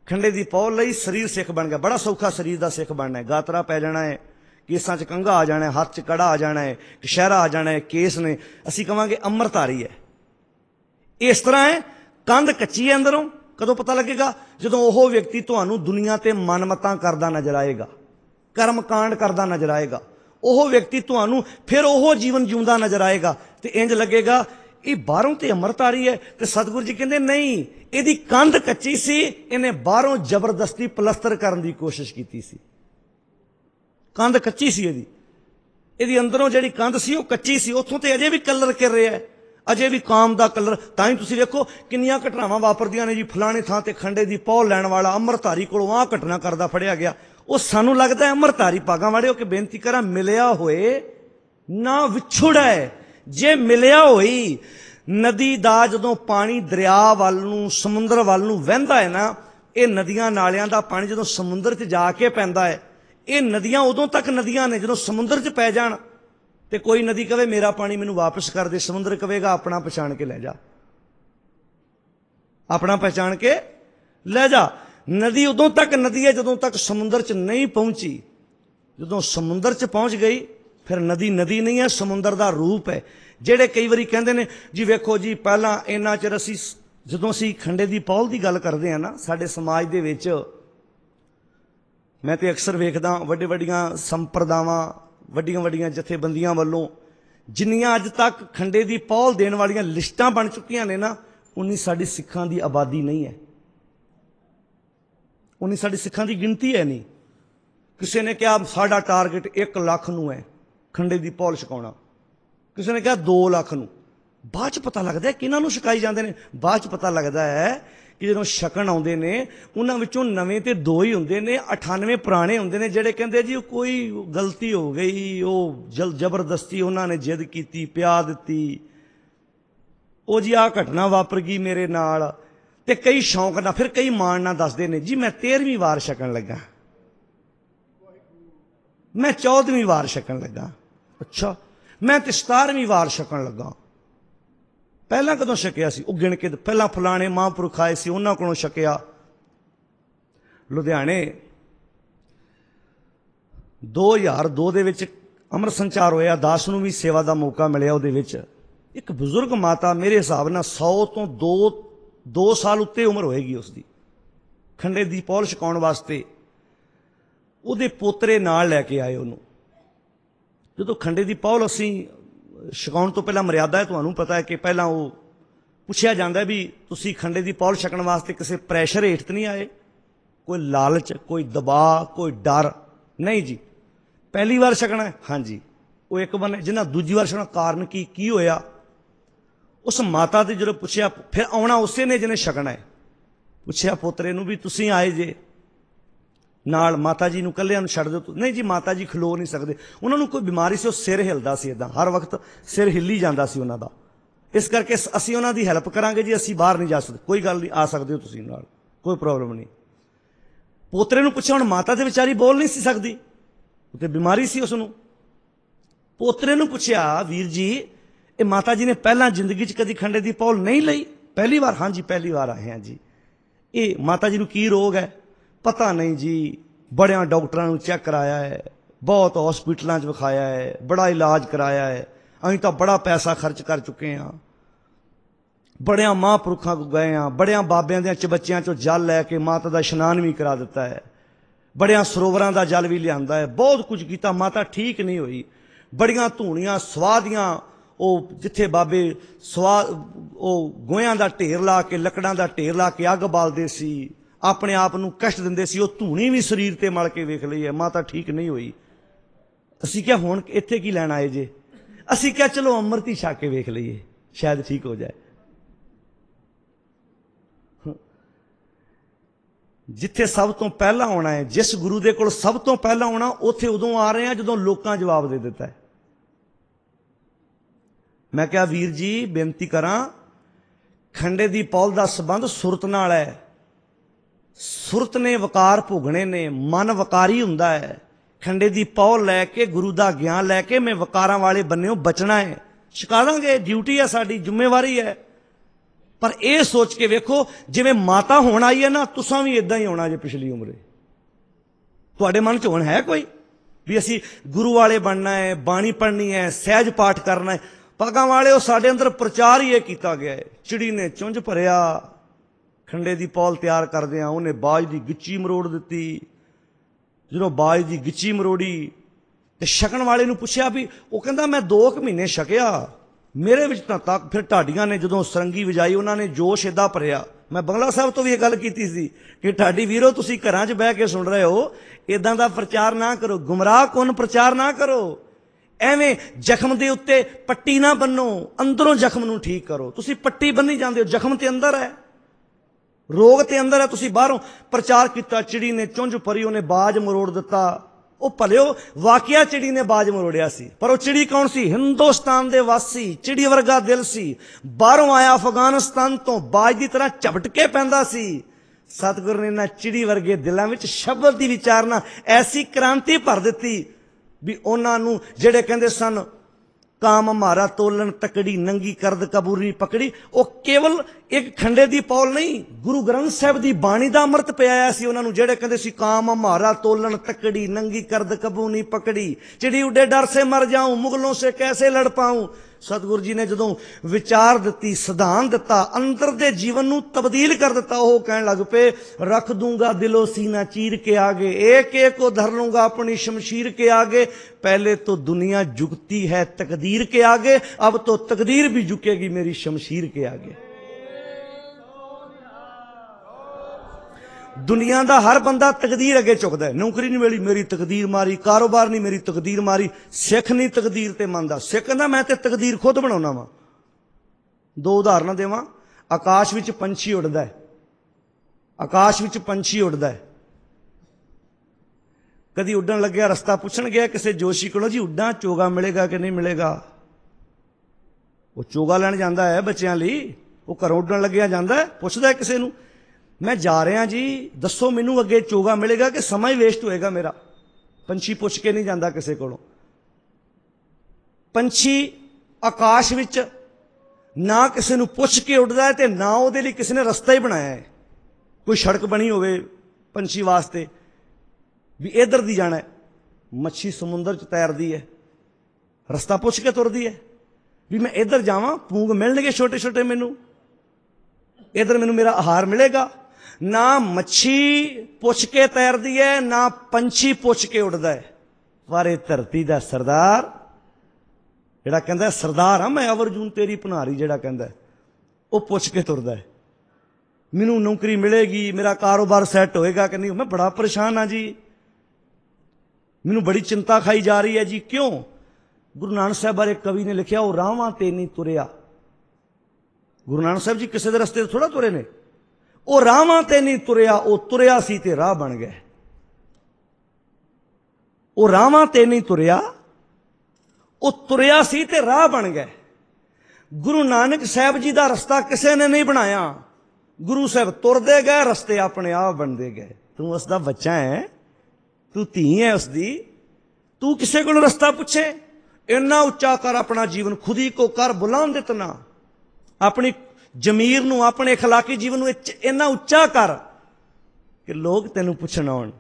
Speaker 1: ਖੰਡੇ ਦੀ ਪੌਲ ਲਈ ਸਰੀਰ ਸਿੱਖ ਬਣ ਗਿਆ। ਬੜਾ ਸੌਖਾ ਸਰੀਰ ਦਾ ਸਿੱਖ ਬਣਨਾ ਹੈ। ਗਾਤਰਾ ਪੈ ਜਾਣਾ ਹੈ, ਕੇਸਾਂ 'ਚ ਕੰਘਾ ਆ ਜਾਣਾ ਹੈ, ਹੱਥ 'ਚ ਕੜਾ ਆ ਜਾਣਾ ਹੈ, ਕਸ਼ਹਿਰਾ ਆ ਜਾਣਾ ਹੈ, ਕੇਸ ਨੇ, ਅਸੀਂ ਕਹਾਂਗੇ ਅੰਮ੍ਰਿਤਧਾਰੀ ਹੈ। ਇਸ ਤਰ੍ਹਾਂ ਹੈ, ਕੰਧ ਕੱਚੀ ਹੈ ਅੰਦਰੋਂ। ਕਦੋਂ ਪਤਾ ਲੱਗੇਗਾ? ਜਦੋਂ ਉਹ ਵਿਅਕਤੀ ਤੁਹਾਨੂੰ ਦੁਨੀਆ ਤੇ ਮਨਮਤਾਂ ਕਰਦਾ ਨਜ਼ਰ ਆਏਗਾ, ਕਰਮ ਕਾਂਡ ਕਰਦਾ ਨਜ਼ਰ ਆਏਗਾ। ਉਹ ਵਿਅਕਤੀ ਤੁਹਾਨੂੰ ਫਿਰ ਉਹ ਜੀਵਨ ਜਿਉਂਦਾ ਨਜ਼ਰ ਆਏਗਾ ਤੇ ਇੰਜ ਲੱਗੇਗਾ ਇਹ ਬਾਹਰੋਂ ਤੇ ਅੰਮ੍ਰਿਤਧਾਰੀ ਹੈ। ਤੇ ਸਤਿਗੁਰੂ ਜੀ ਕਹਿੰਦੇ ਨਹੀਂ, ਇਹਦੀ ਕੰਧ ਕੱਚੀ ਸੀ, ਇਹਨੇ ਬਾਹਰੋਂ ਜ਼ਬਰਦਸਤੀ ਪਲਸਤਰ ਕਰਨ ਦੀ ਕੋਸ਼ਿਸ਼ ਕੀਤੀ ਸੀ। ਕੰਧ ਕੱਚੀ ਸੀ ਇਹਦੀ, ਇਹਦੀ ਅੰਦਰੋਂ ਜਿਹੜੀ ਕੰਧ ਸੀ ਉਹ ਕੱਚੀ ਸੀ। ਉੱਥੋਂ ਤੇ ਅਜੇ ਵੀ ਕਲਰ ਕਰ ਰਿਹਾ ਹੈ, ਅਜੇ ਵੀ ਕਾਮ ਦਾ ਕਲਰ। ਤਾਂ ਹੀ ਤੁਸੀਂ ਵੇਖੋ ਕਿੰਨੀਆਂ ਘਟਨਾਵਾਂ ਵਾਪਰਦੀਆਂ ਨੇ ਜੀ। ਫਲਾਣੇ ਥਾਂ ਤੇ ਖੰਡੇ ਦੀ ਪੌਲ ਲੈਣ ਵਾਲਾ ਅੰਮ੍ਰਿਤਧਾਰੀ ਕੋਲੋਂ ਆਹ ਘਟਨਾ ਕਰਦਾ ਫੜਿਆ ਗਿਆ। ਉਹ ਸਾਨੂੰ ਲੱਗਦਾ ਅੰਮ੍ਰਿਤਧਾਰੀ ਭਾਗਾਂ ਵਾਲੇ ਹੋ ਕੇ ਬੇਨਤੀ ਕਰਾਂ, ਮਿਲਿਆ ਹੋਏ ਨਾ ਵਿਛੁੜੈ। ਜੇ ਮਿਲਿਆ ਹੋਈ ਨਦੀ ਦਾ ਜਦੋਂ ਪਾਣੀ ਦਰਿਆ ਵੱਲ ਨੂੰ, ਸਮੁੰਦਰ ਵੱਲ ਨੂੰ ਵਹਿੰਦਾ ਹੈ ਨਾ, ਇਹ ਨਦੀਆਂ ਨਾਲਿਆਂ ਦਾ ਪਾਣੀ ਜਦੋਂ ਸਮੁੰਦਰ 'ਚ ਜਾ ਕੇ ਪੈਂਦਾ ਹੈ, ਇਹ ਨਦੀਆਂ ਉਦੋਂ ਤੱਕ ਨਦੀਆਂ ਨੇ ਜਦੋਂ ਸਮੁੰਦਰ 'ਚ ਪੈ ਜਾਣ। ਤੇ ਕੋਈ ਨਦੀ ਕਵੇ ਮੇਰਾ ਪਾਣੀ ਮੈਨੂੰ ਵਾਪਸ ਕਰ ਦੇ, ਸਮੁੰਦਰ ਕਵੇਗਾ ਆਪਣਾ ਪਛਾਣ ਕੇ ਲੈ ਜਾ, ਆਪਣਾ ਪਹਿਚਾਣ ਕੇ ਲੈ ਜਾ। ਨਦੀ ਉਦੋਂ ਤੱਕ ਨਦੀ ਹੈ ਜਦੋਂ ਤੱਕ ਸਮੁੰਦਰ 'ਚ ਨਹੀਂ ਪਹੁੰਚੀ। ਜਦੋਂ ਸਮੁੰਦਰ 'ਚ ਪਹੁੰਚ ਗਈ ਫਿਰ ਨਦੀ ਨਦੀ ਨਹੀਂ ਹੈ, ਸਮੁੰਦਰ ਦਾ ਰੂਪ ਹੈ। ਜਿਹੜੇ ਕਈ ਵਾਰੀ ਕਹਿੰਦੇ ਨੇ ਜੀ ਵੇਖੋ ਜੀ ਪਹਿਲਾਂ ਇੰਨਾ ਚਿਰ ਅਸੀਂ, ਜਦੋਂ ਅਸੀਂ ਖੰਡੇ ਦੀ ਪੌਲ ਦੀ ਗੱਲ ਕਰਦੇ ਹਾਂ ਨਾ, ਸਾਡੇ ਸਮਾਜ ਦੇ ਵਿੱਚ ਮੈਂ ਤੇ ਅਕਸਰ ਵੇਖਦਾ ਵੱਡੇ ਵੱਡੀਆਂ ਸੰਪਰਦਾਵਾਂ, ਵੱਡੀਆਂ ਵੱਡੀਆਂ ਜਥੇਬੰਦੀਆਂ ਵੱਲੋਂ ਜਿੰਨੀਆਂ ਅੱਜ ਤੱਕ ਖੰਡੇ ਦੀ ਪੌਲ ਦੇਣ ਵਾਲੀਆਂ ਲਿਸਟਾਂ ਬਣ ਚੁੱਕੀਆਂ ਨੇ ਨਾ, ਉਨੀ ਸਾਡੀ ਸਿੱਖਾਂ ਦੀ ਆਬਾਦੀ ਨਹੀਂ ਹੈ, ਉਨੀ ਸਾਡੀ ਸਿੱਖਾਂ ਦੀ ਗਿਣਤੀ ਹੈ ਨਹੀਂ। ਕਿਸੇ ਨੇ ਕਿਹਾ ਸਾਡਾ ਟਾਰਗੇਟ ਇੱਕ ਲੱਖ ਨੂੰ ਹੈ ਖੰਡੇ ਦੀ ਪੌਲ ਛਕਾਉਣਾ, ਕਿਸੇ ਨੇ ਕਿਹਾ ਦੋ ਲੱਖ ਨੂੰ। ਬਾਅਦ 'ਚ ਪਤਾ ਲੱਗਦਾ ਕਿਹਨਾਂ ਨੂੰ ਛਕਾਈ ਜਾਂਦੇ ਨੇ। ਬਾਅਦ 'ਚ ਪਤਾ ਲੱਗਦਾ ਹੈ ਕਿ ਜਦੋਂ ਛਕਣ ਆਉਂਦੇ ਨੇ ਉਹਨਾਂ ਵਿੱਚੋਂ ਨਵੇਂ ਤੇ ਦੋ ਹੀ ਹੁੰਦੇ ਨੇ, ਅਠਾਨਵੇਂ ਪੁਰਾਣੇ ਹੁੰਦੇ ਨੇ ਜਿਹੜੇ ਕਹਿੰਦੇ ਜੀ ਕੋਈ ਗਲਤੀ ਹੋ ਗਈ, ਉਹ ਜਲ ਜ਼ਬਰਦਸਤੀ ਉਹਨਾਂ ਨੇ ਜਿੱਦ ਕੀਤੀ, ਪਿਆ ਦਿੱਤੀ, ਉਹ ਜੀ ਆਹ ਘਟਨਾ ਵਾਪਰ ਗਈ ਮੇਰੇ ਨਾਲ। ਤੇ ਕਈ ਸ਼ੌਂਕ ਨਾਲ, ਫਿਰ ਕਈ ਮਾਣ ਨਾਲ ਦੱਸਦੇ ਨੇ ਜੀ ਮੈਂ ਤੇਰਵੀਂ ਵਾਰ ਛਕਣ ਲੱਗਾ, ਮੈਂ ਚੌਦਵੀਂ ਵਾਰ ਛਕਣ ਲੱਗਾ, ਅੱਛਾ ਮੈਂ ਤੇ ਸਤਾਰਵੀਂ ਵਾਰ ਛਕਣ ਲੱਗਾ। ਪਹਿਲਾਂ ਕਦੋਂ ਛਕਿਆ ਸੀ? ਉਹ ਗਿਣ ਕੇ ਪਹਿਲਾਂ ਫਲਾਣੇ ਮਹਾਂਪੁਰਖ ਆਏ ਸੀ ਉਹਨਾਂ ਕੋਲੋਂ ਛਕਿਆ। ਲੁਧਿਆਣੇ ਦੋ ਹਜ਼ਾਰ ਦੋ ਦੇ ਵਿੱਚ ਅੰਮ੍ਰਿਤ ਸੰਚਾਰ ਹੋਇਆ, ਦਾਸ ਨੂੰ ਵੀ ਸੇਵਾ ਦਾ ਮੌਕਾ ਮਿਲਿਆ। ਉਹਦੇ ਵਿੱਚ ਇੱਕ ਬਜ਼ੁਰਗ ਮਾਤਾ, ਮੇਰੇ ਹਿਸਾਬ ਨਾਲ ਸੌ ਤੋਂ ਦੋ ਦੋ ਸਾਲ ਉੱਤੇ ਉਮਰ ਹੋਏਗੀ ਉਸਦੀ, ਖੰਡੇ ਦੀ ਪੌਲ ਛਕਾਉਣ ਵਾਸਤੇ ਉਹਦੇ ਪੋਤਰੇ ਨਾਲ ਲੈ ਕੇ ਆਏ ਉਹਨੂੰ। ਜਦੋਂ ਖੰਡੇ ਦੀ ਪੌਲ ਅਸੀਂ ਛਕਾਉਣ ਤੋਂ ਪਹਿਲਾਂ ਮਰਿਆਦਾ ਹੈ, ਤੁਹਾਨੂੰ ਪਤਾ ਹੈ ਕਿ ਪਹਿਲਾਂ ਉਹ ਪੁੱਛਿਆ ਜਾਂਦਾ ਵੀ ਤੁਸੀਂ ਖੰਡੇ ਦੀ ਪੌਲ ਛਕਣ ਵਾਸਤੇ ਕਿਸੇ ਪ੍ਰੈਸ਼ਰ ਹੇਠ ਤਾਂ ਨਹੀਂ ਆਏ, ਕੋਈ ਲਾਲਚ, ਕੋਈ ਦਬਾਅ, ਕੋਈ ਡਰ ਨਹੀਂ ਜੀ। ਪਹਿਲੀ ਵਾਰ ਛਕਣਾ ਹੈ? ਹਾਂਜੀ। ਉਹ ਇੱਕ ਬੰਨੇ ਜਿਹਨਾਂ ਦੂਜੀ ਵਾਰ ਛਕਣਾ, ਕਾਰਨ ਕੀ ਕੀ ਹੋਇਆ? ਉਸ ਮਾਤਾ ਤੇ ਜਦੋਂ ਪੁੱਛਿਆ, ਫਿਰ ਆਉਣਾ ਉਸੇ ਨੇ ਜਿਹਨੇ ਛਕਣਾ ਹੈ, ਪੁੱਛਿਆ ਪੋਤਰੇ ਨੂੰ ਵੀ ਤੁਸੀਂ ਆਏ ਜੇ ਨਾਲ, ਮਾਤਾ ਜੀ ਨੂੰ ਇਕੱਲਿਆਂ ਨੂੰ ਛੱਡ ਦਿਓ। ਨਹੀਂ ਜੀ ਮਾਤਾ ਜੀ ਖਲੋ ਨਹੀਂ ਸਕਦੇ, ਉਹਨਾਂ ਨੂੰ ਕੋਈ ਬਿਮਾਰੀ ਸੀ, ਉਹ ਸਿਰ ਹਿਲਦਾ ਸੀ, ਇੱਦਾਂ ਹਰ ਵਕਤ ਸਿਰ ਹਿੱਲੀ ਜਾਂਦਾ ਸੀ ਉਹਨਾਂ ਦਾ। ਇਸ ਕਰਕੇ ਅਸੀਂ ਉਹਨਾਂ ਦੀ ਹੈਲਪ ਕਰਾਂਗੇ ਜੀ, ਅਸੀਂ ਬਾਹਰ ਨਹੀਂ ਜਾ ਸਕਦੇ। ਕੋਈ ਗੱਲ ਨਹੀਂ, ਆ ਸਕਦੇ ਹੋ ਤੁਸੀਂ ਨਾਲ, ਕੋਈ ਪ੍ਰੋਬਲਮ ਨਹੀਂ। ਪੋਤਰੇ ਨੂੰ ਪੁੱਛਿਆ, ਹੁਣ ਮਾਤਾ ਤੇ ਵਿਚਾਰੀ ਬੋਲ ਨਹੀਂ ਸੀ ਸਕਦੀ, ਉਹ ਤੇ ਬਿਮਾਰੀ ਸੀ ਉਸਨੂੰ। ਪੋਤਰੇ ਨੂੰ ਪੁੱਛਿਆ, ਵੀਰ ਜੀ ਇਹ ਮਾਤਾ ਜੀ ਨੇ ਪਹਿਲਾਂ ਜ਼ਿੰਦਗੀ 'ਚ ਕਦੀ ਖੰਡੇ ਦੀ ਪੌਲ ਨਹੀਂ ਲਈ? ਪਹਿਲੀ ਵਾਰ? ਹਾਂਜੀ ਪਹਿਲੀ ਵਾਰ ਆਏ ਹਾਂ ਜੀ। ਇਹ ਮਾਤਾ ਜੀ ਨੂੰ ਕੀ ਰੋਗ ਹੈ? ਪਤਾ ਨਹੀਂ ਜੀ, ਬੜਿਆਂ ਡਾਕਟਰਾਂ ਨੂੰ ਚੈੱਕ ਕਰਾਇਆ ਹੈ, ਬਹੁਤ ਹਸਪੀਟਲਾਂ 'ਚ ਵਿਖਾਇਆ ਹੈ, ਬੜਾ ਇਲਾਜ ਕਰਾਇਆ ਹੈ, ਅਸੀਂ ਤਾਂ ਬੜਾ ਪੈਸਾ ਖਰਚ ਕਰ ਚੁੱਕੇ ਹਾਂ, ਬੜਿਆਂ ਮਹਾਂਪੁਰਖਾਂ ਕੋਲ ਗਏ ਹਾਂ, ਬੜਿਆਂ ਬਾਬਿਆਂ ਦੇ ਚਬੱਚਿਆਂ 'ਚੋਂ ਜਲ ਲੈ ਕੇ ਮਾਤਾ ਦਾ ਇਸ਼ਨਾਨ ਵੀ ਕਰਾ ਦਿੱਤਾ ਹੈ, ਬੜਿਆਂ ਸਰੋਵਰਾਂ ਦਾ ਜਲ ਵੀ ਲਿਆਂਦਾ ਹੈ, ਬਹੁਤ ਕੁਝ ਕੀਤਾ, ਮਾਤਾ ਠੀਕ ਨਹੀਂ ਹੋਈ। ਬੜੀਆਂ ਧੂਣੀਆਂ ਸਵਾਹ ਦੀਆਂ, ਉਹ ਜਿੱਥੇ ਬਾਬੇ ਸਵਾਹ ਉਹ ਗੋਹਿਆਂ ਦਾ ਢੇਰ ਲਾ ਕੇ, ਲੱਕੜਾਂ ਦਾ ਢੇਰ ਲਾ ਕੇ ਅੱਗ ਬਾਲਦੇ ਸੀ, ਆਪਣੇ ਆਪ ਨੂੰ ਕਸ਼ਟ ਦਿੰਦੇ ਸੀ, ਉਹ ਧੂਣੀ ਵੀ ਸਰੀਰ ਤੇ ਮਲ ਕੇ ਵੇਖ ਲਈ ਹੈ, ਮਾਤਾ ਠੀਕ ਨਹੀਂ ਹੋਈ। ਅਸੀਂ ਕਿਹਾ ਹੁਣ ਇੱਥੇ ਕੀ ਲੈਣ ਆਏ ਜੇ? ਅਸੀਂ ਕਿਹਾ ਚਲੋ ਅੰਮ੍ਰਿਤ ਹੀ ਛਕ ਕੇ ਵੇਖ ਲਈਏ, ਸ਼ਾਇਦ ਠੀਕ ਹੋ ਜਾਏ। ਜਿੱਥੇ ਸਭ ਤੋਂ ਪਹਿਲਾਂ ਆਉਣਾ ਹੈ, ਜਿਸ ਗੁਰੂ ਦੇ ਕੋਲ ਸਭ ਤੋਂ ਪਹਿਲਾਂ ਆਉਣਾ, ਉੱਥੇ ਉਦੋਂ ਆ ਰਹੇ ਆ ਜਦੋਂ ਲੋਕਾਂ ਜਵਾਬ ਦੇ ਦਿੱਤਾ ਹੈ। ਮੈਂ ਕਿਹਾ ਵੀਰ ਜੀ ਬੇਨਤੀ ਕਰਾਂ, ਖੰਡੇ ਦੀ ਪੌਲ ਦਾ ਸੰਬੰਧ ਸੁਰਤ ਨਾਲ ਹੈ। ਸੁਰਤ ਨੇ ਵਕਾਰ ਭੋਗਣੇ ਨੇ, ਮਨ ਵਕਾਰੀ ਹੁੰਦਾ ਹੈ। ਖੰਡੇ ਦੀ ਪੌਲ ਲੈ ਕੇ, ਗੁਰੂ ਦਾ ਗਿਆਨ ਲੈ ਕੇ ਮੈਂ ਵਕਾਰਾਂ ਵਾਲੇ ਬੰਨਿਓ ਬਚਣਾ ਹੈ। ਛਕਾ ਦਾਂਗੇ, ਡਿਊਟੀ ਹੈ ਸਾਡੀ, ਜ਼ਿੰਮੇਵਾਰੀ ਹੈ। पर यह सोच के वेखो जिवें माता होण आई है ना, तुसां भी इदां ही होना जे पिछली उम्रे। तुहाडे मन च हुण है कोई भी असी गुरु वाले बनना है, बाणी पढ़नी है, सहज पाठ करना है? पगां वाले वो साडे अंदर प्रचार ही किया गया है। चिड़ी ने चुंझ भरिया, खंडे की पौल तैयार करदियां उन्हें बाज की गिच्ची मरोड़ दी। जो बाज की गिच्ची मरोड़ी तो छकण वाले नूं पुछया भी, वो कहंदा मैं दो क महीने छकिया, मेरे विच तां तक। फिर ढाडियां ने जदों सरंगी वजाई, उन्होंने जोश इदा भरिया। मैं बंगला साहब तो भी यह गल की सी कि ढाडी वीरो तुसीं घरां च बह के सुन रहे हो, इदां दा प्रचार ना करो, गुमराह कुन प्रचार ना करो। एवें जख्म दे उत्ते पट्टी ना बन्नो, अंदरों जख्म नूं ठीक करो। तुसीं पट्टी बन्नी जांदे हो, जख्म ते अंदर है, रोग ते अंदर है, तुसीं बाहरों प्रचार किया। चिड़ी ने चुंझ भरी, उन्हें बाज मरोड़ दिता। वो भलिओ वाकिया चिड़ी ने बाज मरोड़िया सी, पर वो चिड़ी कौन सी? हिंदुस्तान दे वासी, चिड़ी वर्गा दिल सी, बाहरों आया अफगानिस्तान तो, बाज की तरह झपट के पैंदा सी। सतगुरु ने ना चिड़ी वर्गे दिलों में शब्द की विचारना ऐसी क्रांति भर दी भी उन्होंने जेड़े कहते सन काम मारा तोलन तकड़ी, नंगी करद कबूरी पकड़ी, वो केवल एक खंडे की पौल नहीं, गुरु ग्रंथ साहब की बाणी का अमृत पियाया सी उन्होंने। जेड़े कहते सी काम मारा तोलन तकड़ी, नंगी करद कबूनी पकड़ी, चिड़ी उड़े डर से मर जाऊं, मुगलों से कैसे लड़ पाऊं। सतगुरु जी ने जदों विचार दी, सिद्धांत दिता, अंदर दे जीवन नूं तब्दील कर दिता। वो कहन लग पे, रख दूंगा दिलो सीना चीर के आगे, एक एक को धर लूंगा अपनी शमशीर के आगे। पहले तो दुनिया झुकती है तकदीर के आगे, अब तो तकदीर भी झुकेगी मेरी शमशीर के आगे। दुनिया का हर बंदा तकदीर अगे चुकता है। नौकरी नहीं मिली, मेरी तकदीर मारी, कारोबार नहीं, मेरी तकदीर मारी। सिख नहीं तकदीर ते मनदा, सिख कहंदा मैं ते तकदीर खुद बनाउणा वा। दो उदाहरण देवां। आकाश विच पंछी उड़दा है, आकाश विच पंछी उड़दा है। कदी उड्डण लग्या रस्ता पुछण गया किसी जोशी कोलों, जी उड्डां चोगा मिलेगा कि नहीं मिलेगा? वो चोगा लैण जांदा है बच्चों लई, वो घरों उड्डण लग्या जांदा है, पुछदा है किसी नूं, मैं जा रहा जी, दसो मैनू अगे चोगा मिलेगा कि समा ही वेस्ट होएगा मेरा? पंछी पुछ के नहीं जाता किसी कोलों। पंछी आकाश विच ना किसी नूं पुछ के उड़दा है ते ना उहदे लई किसी ने रस्ता ही बनाया है। कोई सड़क बनी होवे पंछी वास्ते भी इधर दी जाना है, मच्छी समुंदर च तैरदी है, रस्ता पुछ के तुरदी है भी मैं इधर जावां, पूंग मिलणगे छोटे छोटे, मैनू इधर मैनू मेरा आहार मिलेगा। ना मच्छी पुछ के तैरदी है, ना पंछी पुछ के उड़दा है। पर इह धरती दा सरदार जिहड़ा कहंदा सरदार हां मैं, अवरजून तेरी भनारी, जिहड़ा कहंदा वो पुछ के तुरदा है। मैनू नौकरी मिलेगी, मेरा कारोबार सैट होएगा कि नहीं? मैं बड़ा परेशान हाँ जी, मैनू बड़ी चिंता खाई जा रही है जी। क्यों? गुरु नानक साहब बारे कवि ने लिखा, वो रावां ते नहीं तुरिया। गुरु नानक साहब जी किसी के रस्ते थोड़ा तुरे ने, वो रावां ते नहीं तुरिया, वो तुरिया सी ते राह बन गए। वो रावां ते नहीं तुरिया, वो तुरिया सी ते राह बन गए। गुरु नानक साहब जी का रस्ता किसी ने नहीं बनाया, गुरु साहब तुरदे गए, रस्ते अपने आप बनते गए। तू उसका बच्चा है, तू धी है उसकी, तू किसी को रस्ता पूछे? इन्ना उच्चा कर अपना जीवन, खुद ही को कर बुलंद इतना, अपनी जमीर नूं, अपने अखलाकी जीवन नूं इन्ना उच्चा कर कि लोग तेनू पुछण आउण,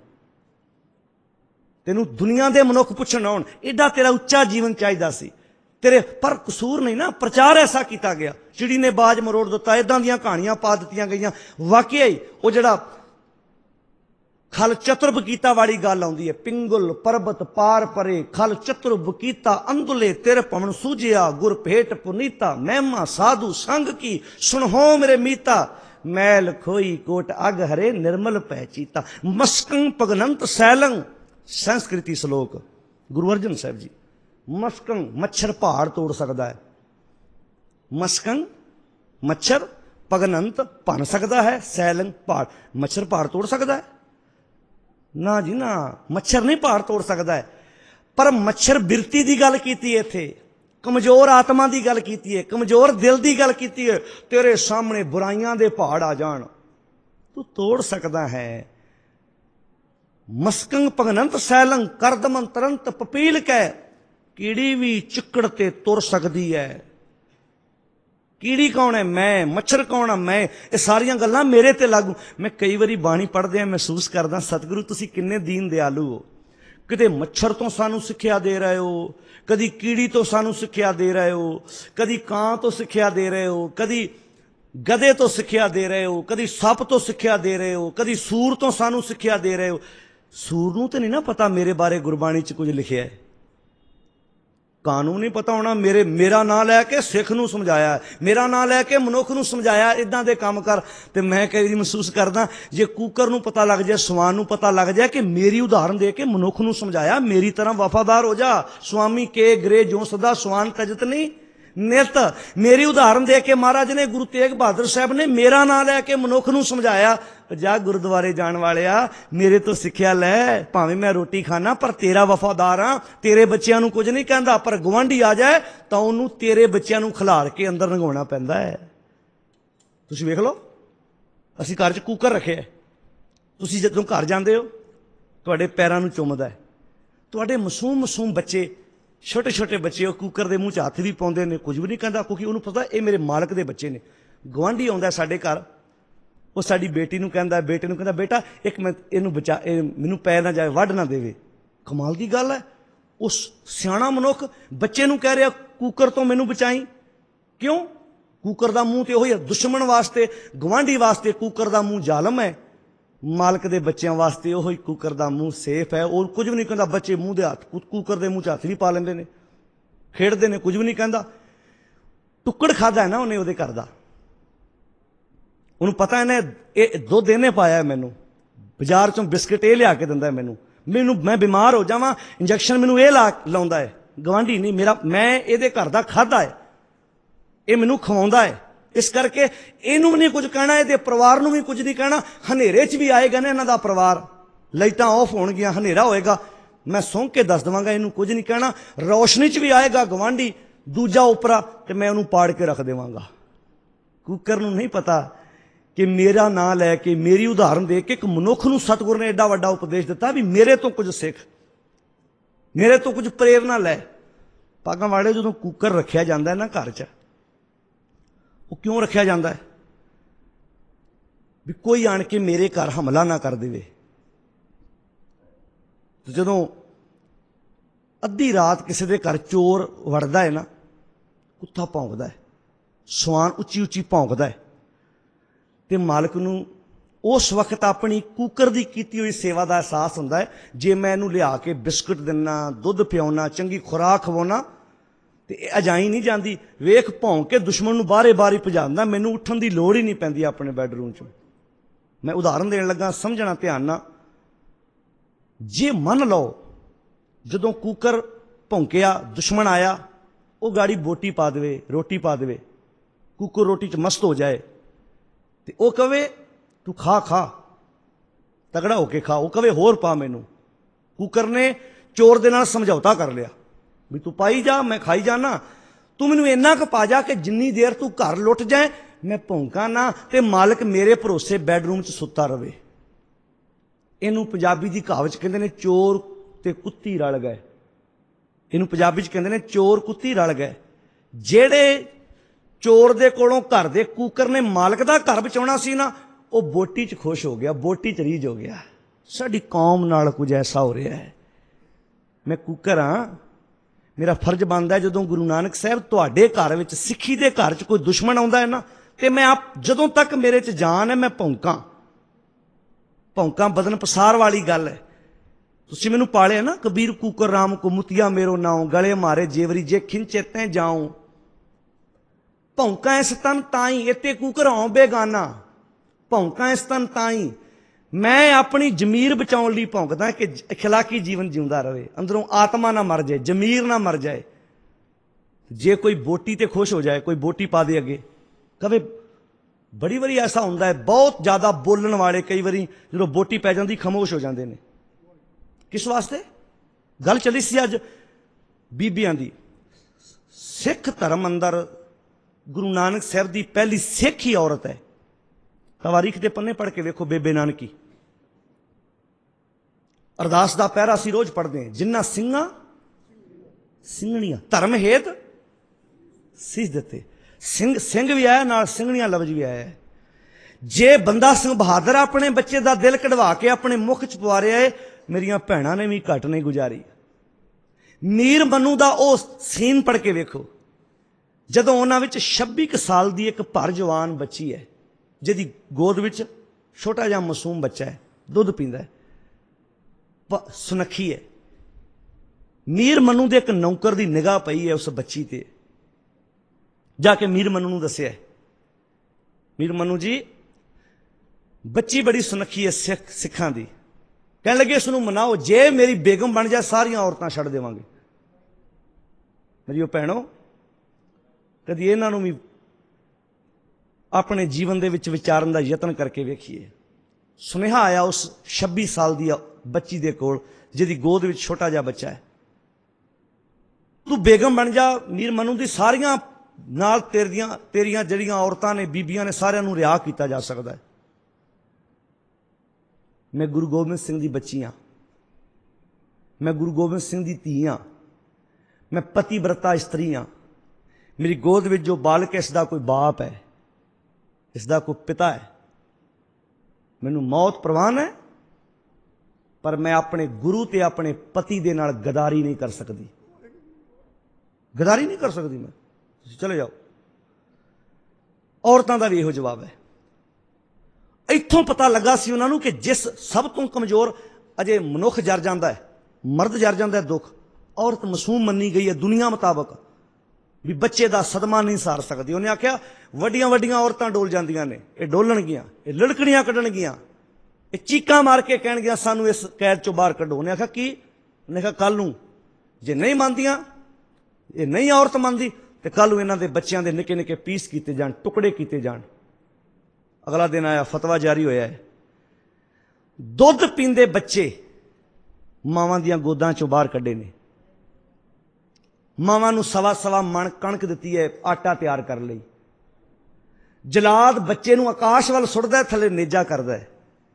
Speaker 1: तेनू दुनिया के मनुख पुछण आउण। एडा तेरा उच्चा जीवन चाहिदा सी तेरे, पर कसूर नहीं ना, प्रचार ऐसा किया गया। चिड़ी ने बाज मरोड़ दिता, इदां दीयां कहानियां पा दित्तियां गईयां। वाकई ही वो जिहड़ा खल चतुर बकीता वाली गल आउंदी है, पिंगुल परबत पार परे खल चतुर बकीता, अंदुले तिर पवन सूझिया गुर भेट पुनीता, महिमा साधु संग की सुनहो मेरे मीता, मैल खोई कोट अग हरे निर्मल पहचीता, मस्कंग पगनंत सैलंग। संस्कृति श्लोक गुरु अर्जन साहब जी। मस्कंग मच्छर पहाड़ तोड़ सकता है, मस्कंग मच्छर, पगनंत भन सकता है, सैलंग पहाड़, मच्छर पहाड़ तोड़ सकता है? ना जी ना, मच्छर नहीं पहाड़ तोड़ सकता है। पर मच्छर बिरती की गल की इत्थे, कमजोर आत्मा की गल की है, कमजोर दिल की गल की है। तेरे सामने बुराइयां दे पहाड़ आ जान, तू तोड़ सकता है। मस्कंग पगनंत सैलंग करदमन तरंत पपील कै, कीड़ी भी चिकड़ ते तुर सकती है। कीड़ी कौन है? मैं। मच्छर कौन है? मैं। ये सारियां गल्लां मेरे ते लागू। मैं कई बारी बाणी पढ़दे महसूस करदा, सतगुरु तुसीं किन्ने दीन दयालु हो। किते मच्छर तो सानू सिक्ख्या दे रहे हो, कदी कीड़ी तो सानू सिक्ख्या दे रहे हो, कदी कां तो सिक्ख्या दे रहे हो, कदी गधे तो सिक्ख्या दे रहे हो, कदी सप तो सिक्ख्या दे रहे हो, कदी सूर तो सानू सिक्ख्या दे रहे हो। सूर नूं ते नहीं ना पता मेरे बारे गुरबाणी च कुछ लिखिया है। कानून नहीं पता होना। मेरे मेरा नां लैके सिख नूं समझाया, मेरा नां लैके मनुख नूं समझाया इदां दे काम कर। ते मैं कई वारी महसूस करदा जे कूकर नूं पता लग जाए, सवान नूं पता लग जाए कि मेरी उदाहरण दे के मनुख नूं समझाया, मेरी तरह वफादार हो जा। स्वामी के गृह ज्यों सदा सवान तजत नहीं नित। मेरी उदाहरण दे के महाराज ने, गुरु तेग बहादुर साहब ने मेरा नां लैके मनुख नूं समझाया, जा गुरुद्वारे जाण वालिया मेरे तो सिक्ख्या लै। भावें मैं रोटी खाना पर तेरा वफादार हाँ। तेरे बच्चों नूं कुछ नहीं कहंदा, पर गुआंढी आ जाए तो उन्होंने तेरे बच्चों नूं खिलार के अंदर लंघाउणा पैंदा है। तुसीं वेख लो, असीं घर च कूकर रखे है। तुसीं जदों घर जांदे हो तुहाडे पैरां नूं चुमदा है। तुहाडे मासूम मासूम बच्चे, छोटे छोटे बच्चे, वो कूकर के मूँह च हथ भी पाउंदे ने, कुछ भी नहीं कहता, क्योंकि उन्होंने पता ये मेरे मालक के बच्चे ने। गुआंढी आउंदा साडे घर, वो साडी बेटी नूं कहंदा, बेटे नूं कहंदा, बेटा एक मैं इहनूं बचा, मैनूं पै ना जाए, वढ ना देवे। कमाल की गल है, उस सियाणा मनुख बच्चे नूं कह रहा कूकर तो मैनूं बचाई। क्यों? कूकर का मूँह तो वही है दुश्मन वास्ते, गुआंढी वास्ते कूकर का मूँह जालम है, मालक के बच्चों वास्ते वही कूकर का मूँह सेफ है। और कुछ भी नहीं कहता, बच्चे मूँह दे हथ कूकर के मूँह च हथ भी पा लेंदे ने, खेडदे ने, कुछ भी नहीं कहता। टुक्कड़ खादा है ना उन्हें उहदे घर दा, उन्होंने पता इन्हें ये दुध इन्हें पाया मैनू, बाजार चों बिस्किट ये लिया के दिंदा है मैनू, मैनू मैं बीमार हो जावां इंजैक्शन मैनू ये ला लाउंदा है। गवांढी नहीं, मेरा मैं ये घर दा खादा है, ये मैनू खवाउंदा है। इस करके इनू भी नहीं कुछ कहना, ये परिवार नूं भी कुछ नहीं कहना। हनेरे च भी आएगा ना इन्हां दा परिवार, लाइटां ऑफ होणगियां, हनेरा होएगा, मैं सौंह के दस देवांगा इनू कुछ नहीं कहना। रोशनी च भी आएगा गवांढी दूजा उपरा, तो मैं उन्होंने पाड़ के रख देवांगा। कूकर नूं नहीं पता कि मेरा नां लैके, मेरी उदाहरण दे के एक मनुख नूं सतगुर ने एडा वड्डा उपदेश दिता भी मेरे तो कुछ सिख, मेरे तो कुछ प्रेरणा लै। पागां वाले जदों कूकर रखिया जांदा है ना घर च, वो क्यों रखिया जांदा है? भी कोई आण के मेरे घर हमला ना कर देवे। जदों अद्धी रात किसी के घर चोर वड़दा है ना, कुत्ता भौंकदा है, सवान उच्ची उच्ची भौंकदा है, तो मालक नूं उस वक्त अपनी कूकर की कीती हुई सेवा का एहसास हुंदा है। जे मैं इनू लिया के बिस्कुट दिना, दुध पियाउना, चंगी खुराक खवाउना, तो अजाई नहीं जाती। वेख भौंक के दुश्मन नूं बाहरे बाहर ही भजांदा, मैनू उठण की लोड़ ही नहीं पैंदी अपने बैडरूम च। मैं उदाहरण देण लगा, समझना ध्यान नाल। जे मन लो जदों कूकर भौंकिया, दुश्मन आया, वो गाड़ी बोटी पा देवे, रोटी पा देवे, कूकर रोटी च मस्त हो जाए, तो वह कवे तू खा खा, तगड़ा होके खा, वो कवे होर पा मैनू। कूकर ने चोर दे नाल समझौता कर लिया भी तू पाई जा, मैं खाई जाना, तू मैनू इन्ना क पा जा कि जिन्नी देर तू घर लुट जाए मैं भौंका ना, ते मालक मेरे भरोसे बैडरूम च सुता रवे। इनू पंजाबी की कहावत कहते हैं चोर ते कुत्ती रल गए। इनू पंजाबी च कहते हैं चोर कुत्ती रल गए। जेड़े चोर दे कोलों घर दे कूकर ने मालक दा घर बचाउणा सी ना, वो बोटी च खुश हो गया, बोटी च रीझ हो गया। साडी कौम नाल कुछ ऐसा हो रहा है। मैं कूकर हाँ, मेरा फर्ज बनता है जदों गुरु नानक साहब तुहाडे घर विच, सिੱਖੀ दे घर च कोई दुश्मन आउंदा है ना, तो मैं आप जदों तक मेरे च जान है मैं भौंका भौंका बदन पसार वाली गल है। तुसीं मैनू पालिया ना, कबीर कूकर राम को मुतिया मेरो नाऊं, गले मारे जेवरी जे खिंचे तैं जाऊं। भौंका इस तन ताई, इत्ते कूकर आऊं बेगाना, भौंका इस तन ताई, मैं अपनी जमीर बचाने लिए भौंकदा कि अखलाकी जीवन जीवदा रहे, अंदरों आत्मा ना मर जाए, जमीर ना मर जाए। जे कोई बोटी ते खुश हो जाए, कोई बोटी पा दे अगे, कवे बड़ी बारी ऐसा होंदा है, बहुत ज़्यादा बोलन वाले कई बारी जो बोटी पै जाती खामोश हो जाते हैं। किस वास्ते गल चली सी अज बीबियां दी। सिख धर्म अंदर गुरु नानक साहब की पहली सिख ही औरत है। तवारीख के पन्ने पढ़ के देखो, बेबे नानकी। अरदास का पैरा असीं रोज पढ़ते हैं, जिन्ना सिंगा सिंगणियां धर्म हेत सीस दिते। ਸਿੰਘ ਸਿੰਘ ਵੀ ਆਇਆ ਨਾਲ, ਸਿੰਘਣੀਆਂ ਲਫ਼ਜ਼ ਵੀ ਆਇਆ। ਜੇ ਬੰਦਾ ਸਿੰਘ ਬਹਾਦਰ ਆਪਣੇ ਬੱਚੇ ਦਾ ਦਿਲ ਕਢਵਾ ਕੇ ਆਪਣੇ ਮੁਖ ਚ ਪਵਾ ਰਿਹਾ ਹੈ, ਮੇਰੀਆਂ ਭੈਣਾਂ ਨੇ ਵੀ ਘੱਟ ਨਹੀਂ ਗੁਜ਼ਾਰੀ। ਮੀਰ ਮਨੂ ਦਾ ਉਹ ਸੀਨ ਪੜ੍ਹ ਕੇ ਵੇਖੋ, ਜਦੋਂ ਉਹਨਾਂ ਵਿੱਚ ਛੱਬੀ ਕੁ ਸਾਲ ਦੀ ਇੱਕ ਭਰ ਜਵਾਨ ਬੱਚੀ ਹੈ, ਜਿਹਦੀ ਗੋਦ ਵਿੱਚ ਛੋਟਾ ਜਿਹਾ ਮਾਸੂਮ ਬੱਚਾ ਹੈ, ਦੁੱਧ ਪੀਂਦਾ ਹੈ, ਸੁਨੱਖੀ ਹੈ। ਮੀਰ ਮਨੂ ਦੇ ਇੱਕ ਨੌਕਰ ਦੀ ਨਿਗਾਹ ਪਈ ਹੈ ਉਸ ਬੱਚੀ ਤੇ। ਜਾ ਕੇ ਮੀਰ ਮਨੂ ਨੂੰ ਦੱਸਿਆ, ਮੀਰ ਮਨੂ ਜੀ ਬੱਚੀ ਬੜੀ ਸੁਨੱਖੀ ਹੈ ਸਿੱਖ ਸਿੱਖਾਂ ਦੀ। ਕਹਿਣ ਲੱਗੇ ਇਸ ਨੂੰ ਮਨਾਓ, ਜੇ ਮੇਰੀ ਬੇਗਮ ਬਣ ਜਾ ਸਾਰੀਆਂ ਔਰਤਾਂ ਛੱਡ ਦੇਵਾਂਗੇ। ਮੇਰੀ ਉਹ ਭੈਣੋ, ਕਦੀ ਇਹਨਾਂ ਨੂੰ ਵੀ ਆਪਣੇ ਜੀਵਨ ਦੇ ਵਿੱਚ ਵਿਚਾਰਨ ਦਾ ਯਤਨ ਕਰਕੇ ਵੇਖੀਏ। ਸੁਨੇਹਾ ਆਇਆ ਉਸ ਛੱਬੀ ਸਾਲ ਦੀ ਬੱਚੀ ਦੇ ਕੋਲ, ਜਿਹਦੀ ਗੋਦ ਵਿੱਚ ਛੋਟਾ ਜਿਹਾ ਬੱਚਾ ਹੈ, ਤੂੰ ਬੇਗਮ ਬਣ ਜਾ ਮੀਰ ਮਨੂ ਦੀ, ਸਾਰੀਆਂ ਨਾਲ ਤੇਰੀਆਂ ਤੇਰੀਆਂ ਜਿਹੜੀਆਂ ਔਰਤਾਂ ਨੇ, ਬੀਬੀਆਂ ਨੇ, ਸਾਰਿਆਂ ਨੂੰ ਰਿਹਾਅ ਕੀਤਾ ਜਾ ਸਕਦਾ ਹੈ। ਮੈਂ ਗੁਰੂ ਗੋਬਿੰਦ ਸਿੰਘ ਦੀ ਬੱਚੀ ਹਾਂ, ਮੈਂ ਗੁਰੂ ਗੋਬਿੰਦ ਸਿੰਘ ਦੀ ਧੀ ਹਾਂ, ਮੈਂ ਪਤੀ ਵਰਤਾ ਇਸਤਰੀ ਹਾਂ। ਮੇਰੀ ਗੋਦ ਵਿੱਚ ਜੋ ਬਾਲਕ ਹੈ, ਇਸ ਦਾ ਕੋਈ ਬਾਪ ਹੈ, ਇਸ ਦਾ ਕੋਈ ਪਿਤਾ ਹੈ। ਮੈਨੂੰ ਮੌਤ ਪ੍ਰਵਾਨ ਹੈ, ਪਰ ਮੈਂ ਆਪਣੇ ਗੁਰੂ ਤੇ ਆਪਣੇ ਪਤੀ ਦੇ ਨਾਲ ਗਦਾਰੀ ਨਹੀਂ ਕਰ ਸਕਦੀ, ਗਦਾਰੀ ਨਹੀਂ ਕਰ ਸਕਦੀ ਮੈਂ, ਤੁਸੀਂ ਚਲੇ ਜਾਓ। ਔਰਤਾਂ ਦਾ ਵੀ ਇਹੋ ਜਵਾਬ ਹੈ। ਇੱਥੋਂ ਪਤਾ ਲੱਗਾ ਸੀ ਉਹਨਾਂ ਨੂੰ ਕਿ ਜਿਸ ਸਭ ਤੋਂ ਕਮਜ਼ੋਰ ਅਜੇ ਮਨੁੱਖ ਜਰ ਜਾਂਦਾ ਹੈ, ਮਰਦ ਜਰ ਜਾਂਦਾ ਹੈ ਦੁੱਖ, ਔਰਤ ਮਾਸੂਮ ਮੰਨੀ ਗਈ ਹੈ ਦੁਨੀਆ ਮੁਤਾਬਕ, ਵੀ ਬੱਚੇ ਦਾ ਸਦਮਾ ਨਹੀਂ ਸਾਰ ਸਕਦੀ। ਉਹਨੇ ਆਖਿਆ ਵੱਡੀਆਂ ਵੱਡੀਆਂ ਔਰਤਾਂ ਡੋਲ ਜਾਂਦੀਆਂ ਨੇ, ਇਹ ਡੋਲਣਗੀਆਂ, ਇਹ ਲੜਕੜੀਆਂ ਕੱਢਣਗੀਆਂ, ਇਹ ਚੀਕਾਂ ਮਾਰ ਕੇ ਕਹਿਣਗੀਆਂ ਸਾਨੂੰ ਇਸ ਕੈਦ ਚੋਂ ਬਾਹਰ ਕੱਢੋ। ਉਹਨੇ ਆਖਿਆ ਕੀ? ਉਹਨੇ ਆਖਿਆ ਕੱਲ ਨੂੰ ਜੇ ਨਹੀਂ ਮੰਨਦੀਆਂ, ਇਹ ਨਹੀਂ ਔਰਤ ਮੰਨਦੀ, ਤੇ ਕੱਲ ਨੂੰ ਇਹਨਾਂ ਦੇ ਬੱਚਿਆਂ ਦੇ ਨਿੱਕੇ ਨਿੱਕੇ ਪੀਸ ਕੀਤੇ ਜਾਣ, ਟੁਕੜੇ ਕੀਤੇ ਜਾਣ। ਅਗਲਾ ਦਿਨ ਆਇਆ, ਫਤਵਾ ਜਾਰੀ ਹੋਇਆ ਹੈ, ਦੁੱਧ ਪੀਂਦੇ ਬੱਚੇ ਮਾਵਾਂ ਦੀਆਂ ਗੋਦਾਂ ਚੋਂ ਬਾਹਰ ਕੱਢੇ ਨੇ। ਮਾਵਾਂ ਨੂੰ ਸਵਾ ਸਵਾ ਮਣ ਕਣਕ ਦਿੱਤੀ ਹੈ ਆਟਾ ਤਿਆਰ ਕਰਨ ਲਈ। ਜਲਾਦ ਬੱਚੇ ਨੂੰ ਆਕਾਸ਼ ਵੱਲ ਸੁੱਟਦਾ, ਥੱਲੇ ਨੇਜਾ ਕਰਦਾ ਹੈ,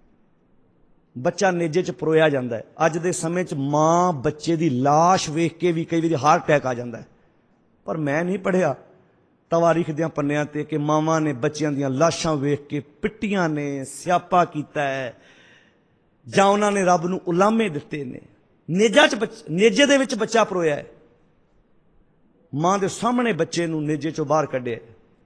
Speaker 1: ਬੱਚਾ ਨੇਜੇ 'ਚ ਪਰੋਇਆ ਜਾਂਦਾ ਹੈ। ਅੱਜ ਦੇ ਸਮੇਂ 'ਚ ਮਾਂ ਬੱਚੇ ਦੀ ਲਾਸ਼ ਵੇਖ ਕੇ ਵੀ ਕਈ ਵਾਰੀ ਹਾਰਟ ਅਟੈਕ ਆ ਜਾਂਦਾ ਹੈ। ਪਰ ਮੈਂ ਨਹੀਂ ਪੜ੍ਹਿਆ ਤਵਾਰੀਖ ਦਿਆਂ ਪੰਨਿਆਂ ਤੇ ਕਿ ਮਾਵਾਂ ਨੇ ਬੱਚਿਆਂ ਦੀਆਂ ਲਾਸ਼ਾਂ ਵੇਖ ਕੇ ਪਿੱਟੀਆਂ ਨੇ, ਸਿਆਪਾ ਕੀਤਾ ਹੈ, ਜਾਂ ਉਹਨਾਂ ਨੇ ਰੱਬ ਨੂੰ ਉਲਾਮੇ ਦਿੱਤੇ ਨੇ। ਨੇਜਾ 'ਚ ਨੇਜੇ ਦੇ ਵਿੱਚ ਬੱਚਾ ਪਰੋਇਆ ਹੈ, ਮਾਂ ਦੇ ਸਾਹਮਣੇ ਬੱਚੇ ਨੂੰ ਨੇਜੇ 'ਚੋਂ ਬਾਹਰ ਕੱਢਿਆ।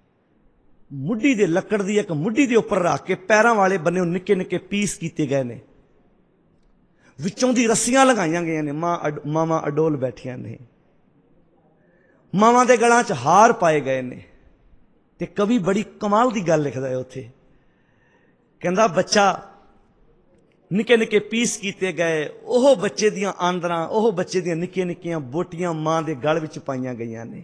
Speaker 1: ਮੁੱਢੀ ਦੇ ਲੱਕੜ ਦੀ ਇੱਕ ਮੁੱਢੀ ਦੇ ਉੱਪਰ ਰੱਖ ਕੇ ਪੈਰਾਂ ਵਾਲੇ ਬੰਨੇ ਨਿੱਕੇ ਨਿੱਕੇ ਪੀਸ ਕੀਤੇ ਗਏ ਨੇ, ਵਿੱਚੋਂ ਦੀ ਰੱਸੀਆਂ ਲਗਾਈਆਂ ਗਈਆਂ ਨੇ। ਮਾਂ ਮਾਵਾਂ ਅਡੋਲ ਬੈਠੀਆਂ ਨੇ, ਮਾਵਾਂ ਦੇ ਗਲਾਂ 'ਚ ਹਾਰ ਪਾਏ ਗਏ ਨੇ। ਤੇ ਕਵੀ ਬੜੀ ਕਮਾਲ ਦੀ ਗੱਲ ਲਿਖਦਾ ਹੈ ਉੱਥੇ, ਕਹਿੰਦਾ ਬੱਚਾ ਨਿੱਕੇ ਨਿੱਕੇ ਪੀਸ ਕੀਤੇ ਗਏ, ਉਹ ਬੱਚੇ ਦੀਆਂ ਆਂਦਰਾਂ, ਉਹ ਬੱਚੇ ਦੀਆਂ ਨਿੱਕੀਆਂ ਨਿੱਕੀਆਂ ਬੋਟੀਆਂ ਮਾਂ ਦੇ ਗਲ ਵਿੱਚ ਪਾਈਆਂ ਗਈਆਂ ਨੇ।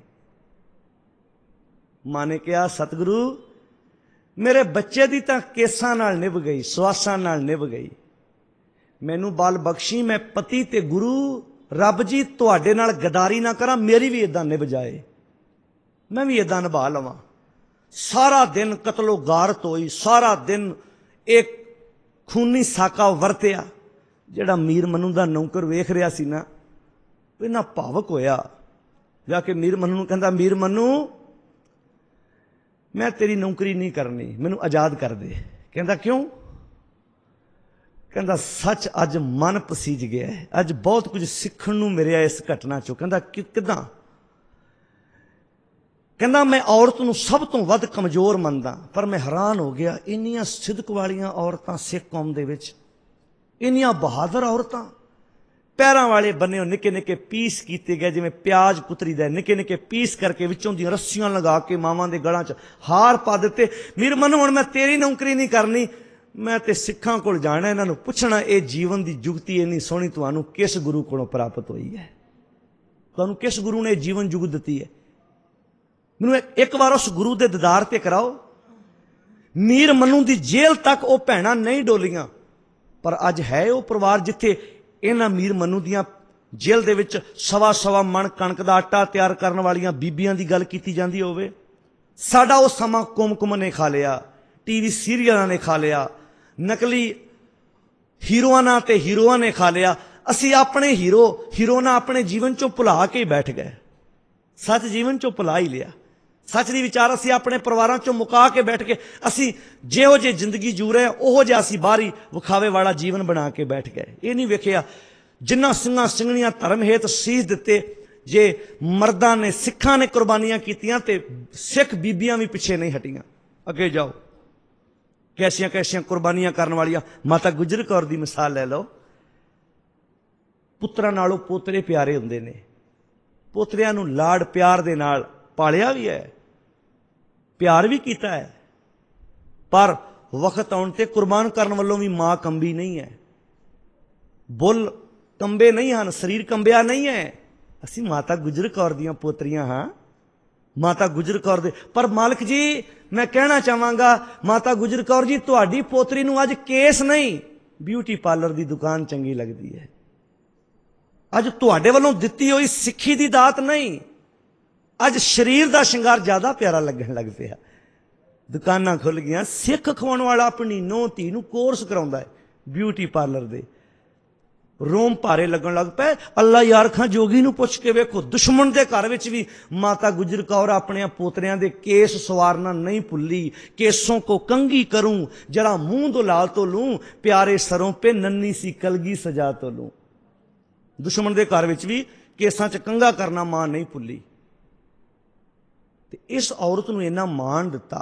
Speaker 1: ਮਾਂ ਨੇ ਕਿਹਾ ਸਤਿਗੁਰੂ ਮੇਰੇ ਬੱਚੇ ਦੀ ਤਾਂ ਕੇਸਾਂ ਨਾਲ ਨਿਭ ਗਈ, ਸਵਾਸਾਂ ਨਾਲ ਨਿਭ ਗਈ, ਮੈਨੂੰ ਬਲ ਬਖਸ਼ੀ, ਮੈਂ ਪਤੀ ਤੇ ਗੁਰੂ ਰੱਬ ਜੀ ਤੁਹਾਡੇ ਨਾਲ ਗਦਾਰੀ ਨਾ ਕਰਾਂ, ਮੇਰੀ ਵੀ ਇਦਾਂ ਨਿਭ ਜਾਏ, ਮੈਂ ਵੀ ਇਦਾਂ ਨਿਭਾ ਲਵਾਂ। ਸਾਰਾ ਦਿਨ ਕਤਲੋ ਗਾਰਤ ਹੋਈ, ਸਾਰਾ ਦਿਨ ਇੱਕ ਖੂਨੀ ਸਾਕਾ ਵਰਤਿਆ। ਜਿਹੜਾ ਮੀਰ ਮਨੂ ਦਾ ਨੌਕਰ ਵੇਖ ਰਿਹਾ ਸੀ ਨਾ, ਇਹਨਾਂ ਭਾਵਕ ਹੋਇਆ, ਜਾ ਕੇ ਮੀਰ ਮਨੂ ਨੂੰ ਕਹਿੰਦਾ ਮੀਰ ਮਨੂ ਮੈਂ ਤੇਰੀ ਨੌਕਰੀ ਨਹੀਂ ਕਰਨੀ, ਮੈਨੂੰ ਆਜ਼ਾਦ ਕਰ ਦੇ। ਕਹਿੰਦਾ ਕਿਉਂ? ਕਹਿੰਦਾ ਸੱਚ ਅੱਜ ਮਨ ਪਸੀਜ ਗਿਆ ਹੈ, ਅੱਜ ਬਹੁਤ ਕੁਝ ਸਿੱਖਣ ਨੂੰ ਮਿਲਿਆ ਇਸ ਘਟਨਾ ਚੋਂ। ਕਹਿੰਦਾ ਕਿ ਕਿੱਦਾਂ? ਕਹਿੰਦਾ ਮੈਂ ਔਰਤ ਨੂੰ ਸਭ ਤੋਂ ਵੱਧ ਕਮਜ਼ੋਰ ਮੰਨਦਾ, ਪਰ ਮੈਂ ਹੈਰਾਨ ਹੋ ਗਿਆ ਇੰਨੀਆਂ ਸਿਦਕ ਵਾਲੀਆਂ ਔਰਤਾਂ ਸਿੱਖ ਕੌਮ ਦੇ ਵਿੱਚ, ਇੰਨੀਆਂ ਬਹਾਦਰ ਔਰਤਾਂ, ਪੈਰਾਂ ਵਾਲੇ ਬੰਨੇ ਨਿੱਕੇ ਨਿੱਕੇ ਪੀਸ ਕੀਤੇ ਗਏ, ਜਿਵੇਂ ਪਿਆਜ਼ ਕੁਤਰੀ ਦਾ, ਨਿੱਕੇ ਨਿੱਕੇ ਪੀਸ ਕਰਕੇ ਵਿੱਚੋਂ ਦੀਆਂ ਰੱਸੀਆਂ ਲਗਾ ਕੇ ਮਾਵਾਂ ਦੇ ਗਲਾਂ 'ਚ ਹਾਰ ਪਾ ਦਿੱਤੇ। ਮੀਰ ਮਨੂ ਹੁਣ ਮੈਂ ਤੇਰੀ ਨੌਕਰੀ ਨਹੀਂ ਕਰਨੀ, ਮੈਂ ਤੇ ਸਿੱਖਾਂ ਕੋਲ ਜਾਣਾ, ਇਹਨਾਂ ਨੂੰ ਪੁੱਛਣਾ ਇਹ ਜੀਵਨ ਦੀ ਜੁਗਤੀ ਇੰਨੀ ਸੋਹਣੀ ਤੁਹਾਨੂੰ ਕਿਸ ਗੁਰੂ ਕੋਲੋਂ ਪ੍ਰਾਪਤ ਹੋਈ ਹੈ, ਤੁਹਾਨੂੰ ਕਿਸ ਗੁਰੂ ਨੇ ਜੀਵਨ ਜੁਗਤ ਦਿੱਤੀ ਹੈ। ਮੈਨੂੰ ਇੱਕ ਵਾਰ ਉਸ ਗੁਰੂ ਦੇ ਦੀਦਾਰ ਤੇ ਕਰਾਓ। ਮੀਰ ਮਨੂ ਦੀ ਜੇਲ੍ਹ ਤੱਕ ਉਹ ਭੈਣਾਂ ਨਹੀਂ ਡੋਲੀਆਂ, ਪਰ ਅੱਜ ਹੈ ਉਹ ਪਰਿਵਾਰ ਜਿੱਥੇ ਇਹਨਾਂ ਮੀਰ ਮਨੂ ਦੀਆਂ ਜੇਲ੍ਹ ਦੇ ਵਿੱਚ ਸਵਾ ਸਵਾ ਮਣ ਕਣਕ ਦਾ ਆਟਾ ਤਿਆਰ ਕਰਨ ਵਾਲੀਆਂ ਬੀਬੀਆਂ ਦੀ ਗੱਲ ਕੀਤੀ ਜਾਂਦੀ ਹੋਵੇ। ਸਾਡਾ ਉਹ ਸਮਾਂ ਕੁਮਕੁਮ ਨੇ ਖਾ ਲਿਆ, ਟੀਵੀ ਸੀਰੀਅਲਾਂ ਨੇ ਖਾ ਲਿਆ, ਨਕਲੀ ਹੀਰੋਆਨਾਂ ਤੇ ਹੀਰੋਆਂ ਨੇ ਖਾ ਲਿਆ। ਅਸੀਂ ਆਪਣੇ ਹੀਰੋ ਹੀਰੋਇਨਾਂ ਆਪਣੇ ਜੀਵਨ ਚੋਂ ਭੁਲਾ ਕੇ ਬੈਠ ਗਏ, ਸੱਚ ਜੀਵਨ ਚੋਂ ਭੁਲਾ ਹੀ ਲਿਆ। सच दी विचार असीं अपने परिवारां चों मुका के बैठ के असीं जिहो जे जिंदगी जी रहे हैं उहो जिहा असीं बाहरी विखावे वाला जीवन बना के बैठ गए। ये नहीं वेखिया जिन्हां ਸਿੰਘਾਂ ਸਿੰਘਣੀਆਂ धर्म हेत सीस दिते, जे मर्दां ने सिखां ने कुर्बानियां कीतियां ते सिख बीबियां भी पिछे नहीं हटियां। अगे जाओ, कैसियां कैसियां कुर्बानियां करन वालियां। माता गुजर कौर दी मिसाल लै लो। पुत्रां नालों पोतरे प्यारे हुंदे ने, पोतरियां नूं लाड़ प्यार दे नाल पालिया भी है, प्यार भी किया है, पर वक्त आउण ते कुर्बान करन वालों भी मां कंबी नहीं है। बुल कंबे नहीं हैं, शरीर कंबिया नहीं है। असी माता गुजर कौर दियां पोतरियां हाँ, माता गुजर कौर दे। पर मालिक जी मैं कहना चाहांगा, माता गुजर कौर जी तुहाडी पोतरी नूं अज केस नहीं, ब्यूटी पार्लर की दुकान चंगी लगती है। अज तुहाडे वल्लों दित्ती हुई सिक्खी दी दात नहीं, अज शरीर का शिंगार ज्यादा प्यारा लगन लग पिया। दुकानां खुल गई, सिख खवाउण वाला अपनी नूंह धी नूं कोर्स कराउंदा है ब्यूटी पार्लर दे, रोम भारे लगन लग पे। अल्लाह यार खां जोगी नूं पुछ के वेखो, दुश्मन के घर विच भी माता गुजर कौर अपने पोतरियां दे केस सवारना नहीं भुल्ली। केसों को कंघी करूं, जरा मुंह दुलाल तो लूं, प्यारे सरों पे नन्नी सी कलगी सजा तो लूं। दुश्मन के घर विच भी केसां च कंघा करना मां नहीं भुल्ली। इस औरत नूं इन्ना मान दिता।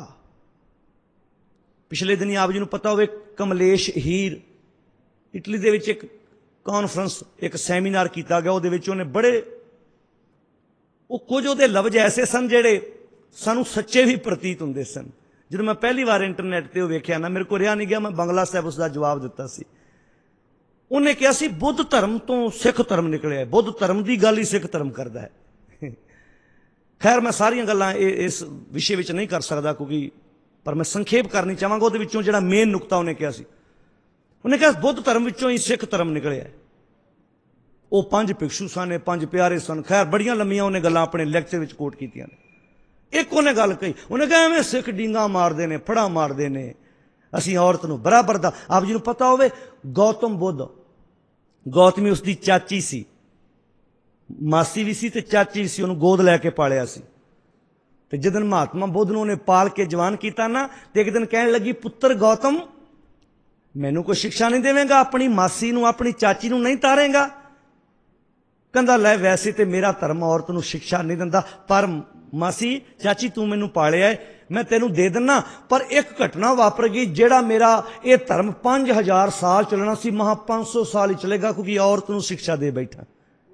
Speaker 1: पिछले दिन आप जी नूं पता होवे कमलेश हीर इटली दे विच एक कॉन्फ्रेंस एक सैमीनार किया गया, उहदे विच उहने बड़े वो कुछ उहदे लफ्ज ऐसे सन जिहड़े सानूं सच्चे भी प्रतीत हुंदे सन। जदों मैं पहली बार इंटरनेट ते वेख्या ना, मेरे को रिहा नहीं गया, मैं बंगला साहिब उसका जवाब दिता सी। उन्हें कहा सी बुद्ध धर्म तो सिख धर्म निकलिया, बुद्ध धर्म की गल ही सिख धर्म करता है। खैर मैं सारियां गल्लां इस विषय विच नहीं कर सकता क्योंकि, पर मैं संखेप करनी चाहांगा। उहदे विचों जिहड़ा मेन नुकता उन्हें कहा सी, उन्हें कहा बुद्ध धर्म विचों ही सिख धर्म निकलिया। वो पंज भिक्षु सन, पंज प्यारे सन। खैर बड़ियां लंमियां उन्हें गल्लां अपने लैक्चर विच कोट कीतियां ने। एक उन्हें गल कही, उन्हें कहा एवें सिख डींगा मारदे ने, फड़ा मारदे ने, असीं औरत नूं बराबर दा। आप जी नूं पता होवे गौतम बुद्ध, गौतमी उसकी चाची सी, मासी भी सी ते चाची भी सी, उन्होंने गोद लैके पालिया सी। ते जिदन महात्मा बुद्ध नूं उन्हें पाल के जवान किया ना, तो एक दिन कहने लगी, पुत्र गौतम मैनू कोई शिक्षा नहीं देवेगा, अपनी मासी नूं अपनी चाची नूं नहीं तारेगा? कहंदा लै वैसे तो मेरा धर्म औरत नूं शिक्षा नहीं दिंदा, पर मासी चाची तू मैनू पालिया है, मैं तेनू दे दिना। पर एक घटना वापर गई, जेड़ा मेरा ये धर्म पांच हजार साल चलना सी, महा पांच सौ साल ही चलेगा, क्योंकि औरत नूं शिक्षा दे बैठा,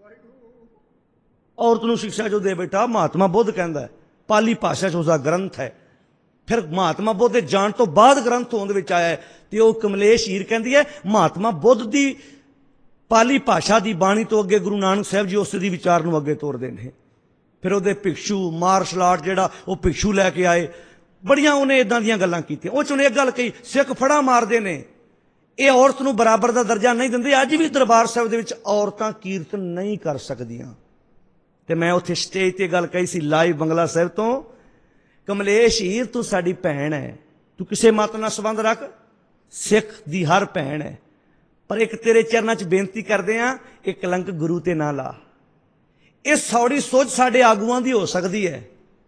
Speaker 1: औरत नूं शिक्षा जो दे बैठा। महात्मा बुद्ध कहंदा है, पाली भाषा च उसका ग्रंथ है। फिर महात्मा बुद्ध के जान तो बाद ग्रंथ होंद विच आया है। तो वह कमलेश हीर कहती है, महात्मा बुद्ध की पाली भाषा की बाणी तो अगे गुरु नानक साहब जी उस दी विचार नूं अगे तोरदे ने। फिर वो भिक्षु मार्शल आर्ट जिहड़ा वो भिक्षु लैके आए, बड़ियां उन्हें इदां दीयां गल्लां कीतियां। उह च उन्हें एक गल कही, सिख फड़ा मारदे ने, ये औरत नूं बराबर का दर्जा नहीं दिंदे। अज भी दरबार साहिब दे विच औरतां कीर्तन नहीं कर सकदियां। ते मैं उत्थे स्टेज ते गल कही सी लाइव बंगला साहिब तो, कमलेश हीर तू साडी भैन है, तू किसे मत नाल संबंध रख, सिख दी हर भैन है, पर एक तेरे चरणों च बेनती करदे आ, एक कलंक गुरु ते ना ला। ये सौड़ी सोच साडे आगुआं दी हो सकती है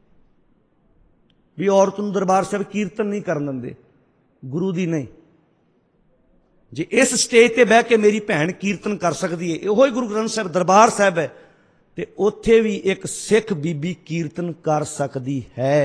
Speaker 1: भी औरत नूं दरबार साहिब कीर्तन नहीं करन दिंदे, गुरु दी नहीं। जे इस स्टेज ते बह के मेरी भैन कीर्तन कर सकती है, इहो ही गुरु ग्रंथ साहिब दरबार साहिब है, ते उत्थे भी एक सिख बीबी कीर्तन कर सकती है।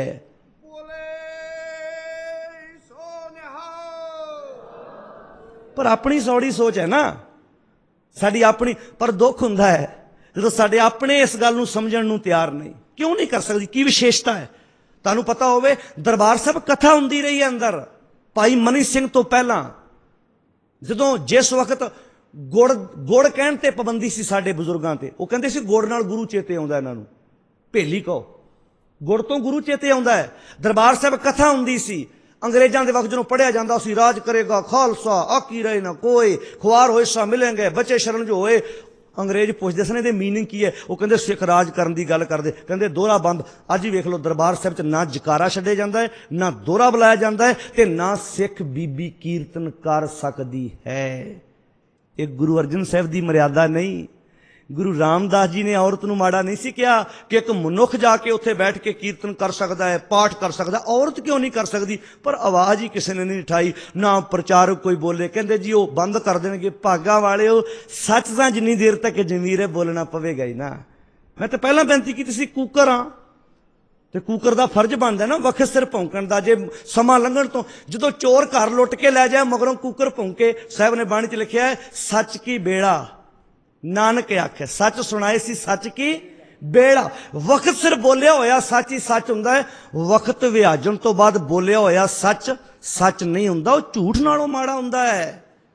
Speaker 1: पर अपनी सौड़ी सोच है ना साडी अपनी। पर दुख हुंदा है जो साडे अपने इस गल नूं समझण नूं तैयार नहीं। क्यों नहीं कर सकती, की विशेषता है? तुहानूं पता होवे दरबार साहिब कथा हुंदी रही है अंदर, भाई मनी सिंह तो पहला, जदों जिस वक्त गुड़ गुड़ कहण ते पाबंदी सी साडे बुजुर्गां ते, वो कहंदे सी गुड़ नाल गुरु चेते आउंदा, इन्हां नूं भेली कहो, गुड़ तो गुरु चेते आउंदा है। दरबार साहिब कथा हुंदी सी, अंग्रेजों के वक्त जो पढ़िया जाता सी, राज करेगा खालसा आकी रहे ना कोई, खुआर होए सा मिलेंगे, बच्चे शरण जो होए। अंग्रेज पुछदे सन इहदी मीनिंग की है, वो कहंदे सिख राज करन दी गल करदे, कहंदे दोहरा बंद। अज ही वेख लो दरबार साहिब च ना जकारा छड्डिया जांदा है, ना दोहरा बुलाया जाता है, ते ना सिख बीबी कीर्तन कर सकती है। एक गुरु अर्जन साहिब की मर्यादा नहीं, गुरु रामदास जी ने औरत नूं माड़ा नहीं सी कहा कि एक मनुख जाके उत्थे बैठ के कीर्तन कर सकता है, पाठ कर सकता है, औरत क्यों नहीं कर सकती? पर आवाज़ ही किसी ने नहीं उठाई, ना प्रचारक कोई बोले। कहते जी वो बंद कर देंगे। भागा वाले हो, सच तां जिन्नी देर तक जमीरे बोलना पवेगा ही ना। मैं तो पहला बेनती की सी, कूकर हाँ तो कूकर का फर्ज बनता ना वक्त सिर भौंकण का। जे समा लंघण तो जो चोर घर लुट के लै जाए मगरों कूकर भौंके, साहब ने बाणी च लिखिया है सच की बेड़ा नानक आखे, सच सुनाए सी सच की बेड़ा। वक्त सिर बोलिया होया सच ही सच हुंदा है, वक्त विहाजण तो बाद बोलिया होया सच सच नहीं हुंदा, वो झूठ नालों माड़ा हुंदा है।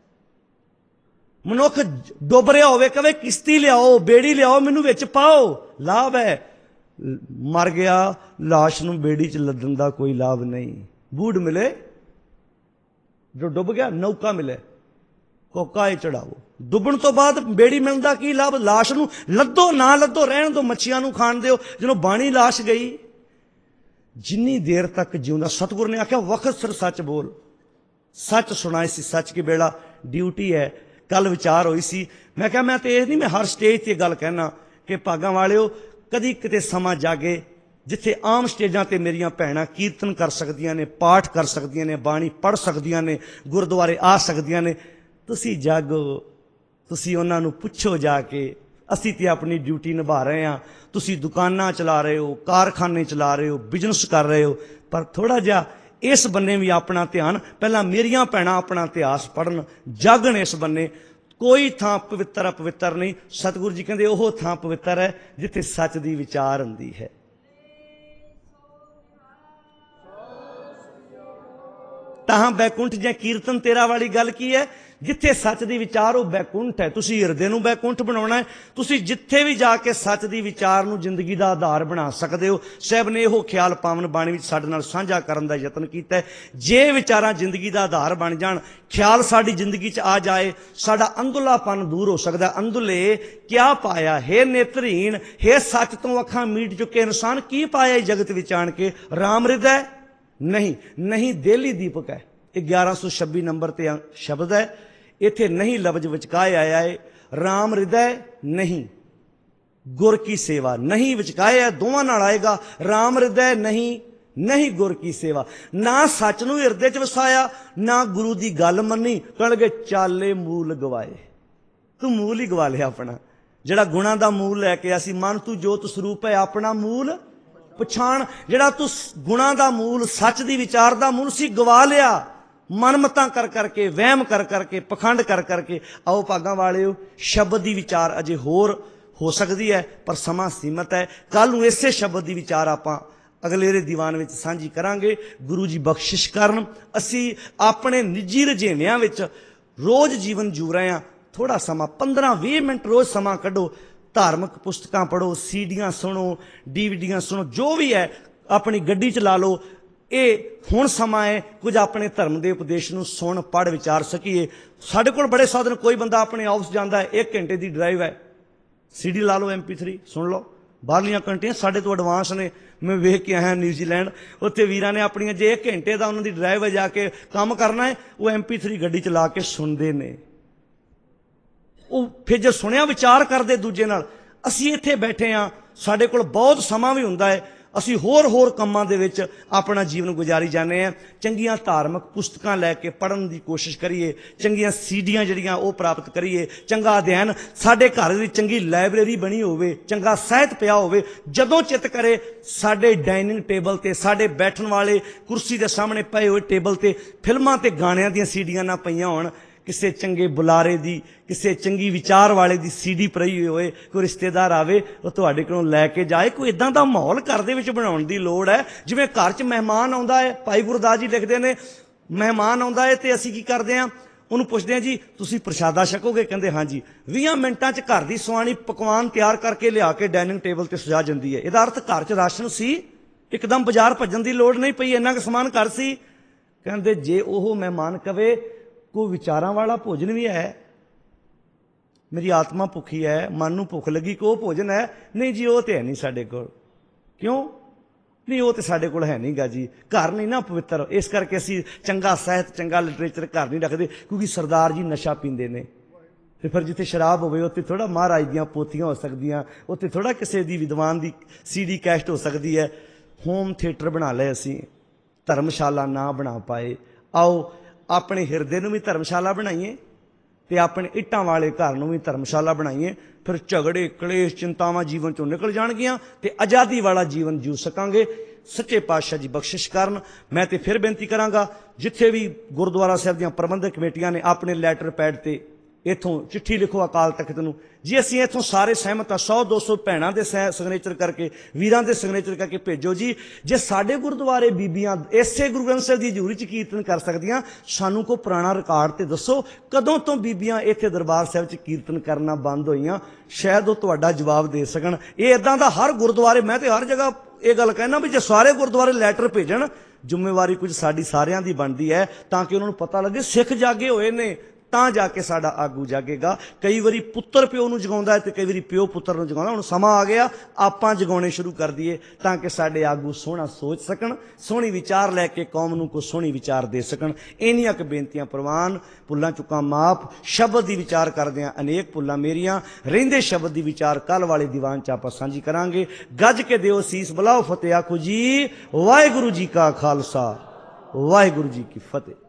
Speaker 1: मनुख डुब रहा होवे कहे किश्ती लियाओ, बेड़ी लियाओ, मैनू विच पाओ, लाभ है। मर गया लाश नूं बेड़ी च लदन दा कोई लाभ नहीं। बूढ़ मिले जो डुब गया, नौका मिले कोका ही चढ़ाओ। डुबण तो बाद बेड़ी मिलदा की लाभ? लाश नूं लद्दो ना लद्दो रहण दो, मच्छियां नूं खाण दिओ, जदों बाणी लाश गई। जिन्नी देर तक जिउंदा, सतगुर ने आख्या वक्त सिर सच बोल, सच सुनाए सी सच की बेड़ा। ड्यूटी है। कल विचार होई सी, मैं क्या मैं तो ये नहीं मैं हर स्टेज ते गल कहना कि भागां वालिओ कदी किते समा जागे जिथे आम स्टेजां ते मेरियां भैणां कीर्तन कर सकदियां ने, पाठ कर सकदियां ने, बाणी पढ़ सकदियां ने, गुरुद्वारे आ सकदियां ने। तुसी जागो, तुसी उन्हां नूं पुछो जाके। असीं ते अपनी ड्यूटी निभा रहे हैं, तुसी दुकानां चला रहे हो, कारखाने चला रहे हो, बिजनस कर रहे हो, पर थोड़ा जिहा इस बन्ने भी अपना ध्यान, पहला मेरियां भैणां अपना इतिहास पढ़न, जागण इस बन्ने। कोई थां पवित्र अपवित्र नहीं। सतगुरु जी कहते ओह थां पवित्र है जिथे सच दी विचार हुंदी है। तां बैकुंठ जे कीर्तन तेरा वाली गल की है, जिथे सच दी विचार वो बैकुंठ है। तुसी हिरदे नूं बैकुंठ बनाउणा है। तुसी जिथे भी जाके सच दी विचार नूं जिंदगी दा आधार बना सकदे हो। साहब ने इहो ख्याल पावन बाणी विच साडे नाल साझा करन दा यतन कीता है। जे विचारां जिंदगी दा आधार बन जाण, ख्याल साडी जिंदगी च आ जाए, साडा अंधुलापन दूर हो सकदा। अंधुले क्या पाया हे नेत्रहीन, हे सच तो अखां मीट चुके इंसान, की पाया जगत विच आण के? राम हृदय नहीं, नहीं देली दीपक है। ग्यारह सौ छब्बी नंबर ते शब्द है। इत्थे नहीं लफ्ज विचकाए आया है। राम हृदय नहीं, गुर की सेवा नहीं विचकाए है, दोवां नाल आएगा। राम हृदय नहीं, नहीं गुर की सेवा। ना सच नूं हिरदे च वसाया, ना गुरु दी गल मन्नी, कहणगे चाले मूल गवाए। तू मूल ही गवा लिया अपना, जिहड़ा गुणां दा मूल लैके आसी। मन तू जोत स्वरूप है, अपना मूल पछाण। जिहड़ा तू गुणां दा मूल, सच दी विचार दा मूल सी, गवा लिया मनमतां कर करके, वहम कर करके, पखंड कर करके। आओ भागां वालिओ, शब्द दी विचार अजे होर हो सकती है, पर समा सीमित है। कल नूं इसे शब्द दी विचार आपां अगलेरे दीवान विच सांझी करांगे। गुरु जी बख्शिश करन। असीं अपने निजी रझेवियां विच रोज़ जीवन जू रहे हैं। थोड़ा समा पंद्रह बीस मिनट रोज़ समा कढो, धार्मिक पुस्तकां पढ़ो, सीडियां सुनो, डीवीडियां सुनो, जो भी है अपनी गड्डी च ला लो। ये हुण समा है कुछ अपने धर्म के उपदेश नूं सुन पढ़ विचार सकीए। साडे कोल बड़े साधन, कोई बंदा अपने ऑफिस जाता है, एक घंटे की ड्राइव है, सीडी ला लो, एम पी थ्री सुन लो। बाहरलियां कंट्रियां साडे तो एडवांस ने। मैं वेख के आया न्यूजीलैंड, उत्थे वीरां ने अपनियां जे एक घंटे का उन्होंने ड्राइव है, जाके काम करना है, वो एम पी थ्री गड्डी चला के सुनते ने। वो फिर जो सुनिया विचार करते दूजे नाल। असीं इत्थे बैठे हाँ, साडे कोल बहुत समा भी हुंदा है, असीं होर होर कामां दे विच अपना जीवन गुजारी जाने हैं। चंगियां धार्मिक पुस्तकां लैके पढ़न की कोशिश करिए, चंगियां सीडियां जिहड़ियां ओह प्राप्त करिए, चंगा अध्ययन, साडे घर दी चंगी लाइब्रेरी बनी होवे, चंगा साहित्य पिया होवे। जदों चित करे साडे डाइनिंग टेबल ते, साडे बैठण वाले कुर्सी दे सामने पए होए टेबल ते फिल्मां ते गाणियां दीयां सीडियां ना पईयां होण, किसी चंगे बुलारे दी, किसी चंगी विचार वाले दी सीडी पई होए, कोई रिश्तेदार आवे वो तुहाडे कोलों लैके जाए। कोई इदां दा माहौल घर दे विच बनाउण दी लोड़ है। जिवें घर च मेहमान आउंदा है, भाई गुरदास जी लिखदे ने, मेहमान आउंदा है ते असीं की करदे हां, उहनूं पुछदे हां जी तुसीं प्रशादा छकोगे? कहंदे हां जी। बीस मिनटां च घर दी सुआणी पकवान तैयार करके लिया के डाइनिंग टेबल ते सजा जांदी है। इहदा अर्थ घर च राशन सी, एकदम बाजार भज्जण दी लोड़ नहीं पई, इन्ना क समान घर सी। कहंदे जे ओह मेहमान कवे कोई विचारां वाला भोजन भी है, मेरी आत्मा भुखी है, मन नूं भुख लगी, को भोजन है? नहीं जी वो तो है नहीं साडे कोल। क्यों नहीं? वो तो साडे कोल है नहीं गा जी, घर नहीं ना पवित्र। इस करके असीं चंगा साहित्य, चंगा लिटरेचर घर नहीं रखते, क्योंकि सरदार जी नशा पींदे ने। ਤੇ ਫਿਰ ਜਿੱਥੇ ਸ਼ਰਾਬ ਹੋਵੇ ਉੱਥੇ ਥੋੜਾ ਮਹਾਰਾਜ ਦੀਆਂ ਪੋਥੀਆਂ ਹੋ ਸਕਦੀਆਂ, ਉੱਥੇ ਥੋੜਾ ਕਿਸੇ ਦੀ ਵਿਦਵਾਨ ਦੀ ਸੀਡੀ ਕੈਸਟ ਹੋ ਸਕਦੀ ਹੈ। ਹੋਮ ਥੀਏਟਰ ਬਣਾ ਲਏ ਅਸੀਂ, ਧਰਮਸ਼ਾਲਾ ਨਾ ਬਣਾ ਪਾਏ। ਆਓ ਆਪਣੇ ਹਿਰਦੇ ਨੂੰ ਵੀ ਧਰਮਸ਼ਾਲਾ ਬਣਾਈਏ ਤੇ ਆਪਣੇ ਇੱਟਾਂ ਵਾਲੇ ਘਰ ਨੂੰ ਵੀ ਧਰਮਸ਼ਾਲਾ ਬਣਾਈਏ। ਫਿਰ ਝਗੜੇ, ਕਲੇਸ਼, ਚਿੰਤਾਵਾਂ ਜੀਵਨ ਚੋਂ ਨਿਕਲ ਜਾਣਗੀਆਂ ਤੇ ਆਜ਼ਾਦੀ ਵਾਲਾ ਜੀਵਨ ਜੀਉ ਸਕਾਂਗੇ। ਸੱਚੇ ਪਾਤਸ਼ਾਹ ਜੀ ਬਖਸ਼ਿਸ਼ ਕਰਨ। ਮੈਂ ਤੇ ਫਿਰ ਬੇਨਤੀ ਕਰਾਂਗਾ, ਜਿੱਥੇ ਵੀ ਗੁਰਦੁਆਰਾ ਸਾਹਿਬ ਦੀਆਂ ਪ੍ਰਬੰਧਕ ਕਮੇਟੀਆਂ ਨੇ ਆਪਣੇ ਲੈਟਰ ਪੈਡ ਤੇ ਇੱਥੋਂ ਚਿੱਠੀ ਲਿਖੋ ਅਕਾਲ ਤਖਤ ਨੂੰ, ਜੀ ਅਸੀਂ ਇੱਥੋਂ ਸਾਰੇ ਸਹਿਮਤ ਹਾਂ, ਸੌ ਦੋ ਸੌ ਭੈਣਾਂ ਦੇ ਸਿਗਨੇਚਰ ਕਰਕੇ, ਵੀਰਾਂ ਦੇ ਸਿਗਨੇਚਰ ਕਰਕੇ ਭੇਜੋ ਜੀ। ਜੇ ਸਾਡੇ ਗੁਰਦੁਆਰੇ ਬੀਬੀਆਂ ਇਸੇ ਗੁਰੂ ਗ੍ਰੰਥ ਸਾਹਿਬ ਦੀ ਹਜ਼ੂਰੀ 'ਚ ਕੀਰਤਨ ਕਰ ਸਕਦੀਆਂ, ਸਾਨੂੰ ਕੋਈ ਪੁਰਾਣਾ ਰਿਕਾਰਡ ਤੇ ਦੱਸੋ ਕਦੋਂ ਤੋਂ ਬੀਬੀਆਂ ਇੱਥੇ ਦਰਬਾਰ ਸਾਹਿਬ 'ਚ ਕੀਰਤਨ ਕਰਨਾ ਬੰਦ ਹੋਈਆਂ। ਸ਼ਾਇਦ ਉਹ ਤੁਹਾਡਾ ਜਵਾਬ ਦੇ ਸਕਣ। ਇਹ ਇੱਦਾਂ ਦਾ ਹਰ ਗੁਰਦੁਆਰੇ, ਮੈਂ ਤੇ ਹਰ ਜਗ੍ਹਾ ਇਹ ਗੱਲ ਕਹਿਣਾ ਵੀ ਜੇ ਸਾਰੇ ਗੁਰਦੁਆਰੇ ਲੈਟਰ ਭੇਜਣ, ਜ਼ਿੰਮੇਵਾਰੀ ਕੁਝ ਸਾਡੀ ਸਾਰਿਆਂ ਦੀ ਬਣਦੀ ਹੈ, ਤਾਂ ਕਿ ਉਹਨਾਂ ਨੂੰ ਪਤਾ ਲੱਗੇ ਸਿੱਖ ਜਾਗੇ ਹੋਏ ਨੇ, ਤਾਂ ਜਾ ਕੇ ਸਾਡਾ ਆਗੂ ਜਾਗੇਗਾ। ਕਈ ਵਾਰੀ ਪੁੱਤਰ ਪਿਓ ਨੂੰ ਜਗਾਉਂਦਾ ਹੈ ਤੇ ਕਈ ਵਾਰੀ ਪਿਓ ਪੁੱਤਰ ਨੂੰ ਜਗਾਉਂਦਾ। ਹੁਣ ਸਮਾਂ ਆ ਗਿਆ ਆਪਾਂ ਜਗਾਉਣੇ ਸ਼ੁਰੂ ਕਰ ਦਈਏ, ਤਾਂ ਕਿ ਸਾਡੇ ਆਗੂ ਸੋਹਣਾ ਸੋਚ ਸਕਣ, ਸੋਹਣੀ ਵਿਚਾਰ ਲੈ ਕੇ ਕੌਮ ਨੂੰ ਕੋਈ ਸੋਹਣੀ ਵਿਚਾਰ ਦੇ ਸਕਣ। ਇੰਨੀਆਂ ਕੁ ਬੇਨਤੀਆਂ ਪ੍ਰਵਾਨ, ਭੁੱਲਾਂ ਚੁੱਕਾਂ ਮਾਫ। ਸ਼ਬਦ ਦੀ ਵਿਚਾਰ ਕਰਦਿਆਂ ਅਨੇਕ ਭੁੱਲਾਂ ਮੇਰੀਆਂ, ਰਹਿੰਦੇ ਸ਼ਬਦ ਦੀ ਵਿਚਾਰ ਕੱਲ੍ਹ ਵਾਲੇ ਦੀਵਾਨ 'ਚ ਆਪਾਂ ਸਾਂਝੀ ਕਰਾਂਗੇ। ਗੱਜ ਕੇ ਦਿਓ ਸੀਸ, ਬੁਲਾਓ ਫਤਿਹ, ਆਖੋ ਜੀ ਵਾਹਿਗੁਰੂ ਜੀ ਕਾ ਖਾਲਸਾ, ਵਾਹਿਗੁਰੂ ਜੀ ਕੀ ਫਤਿਹ।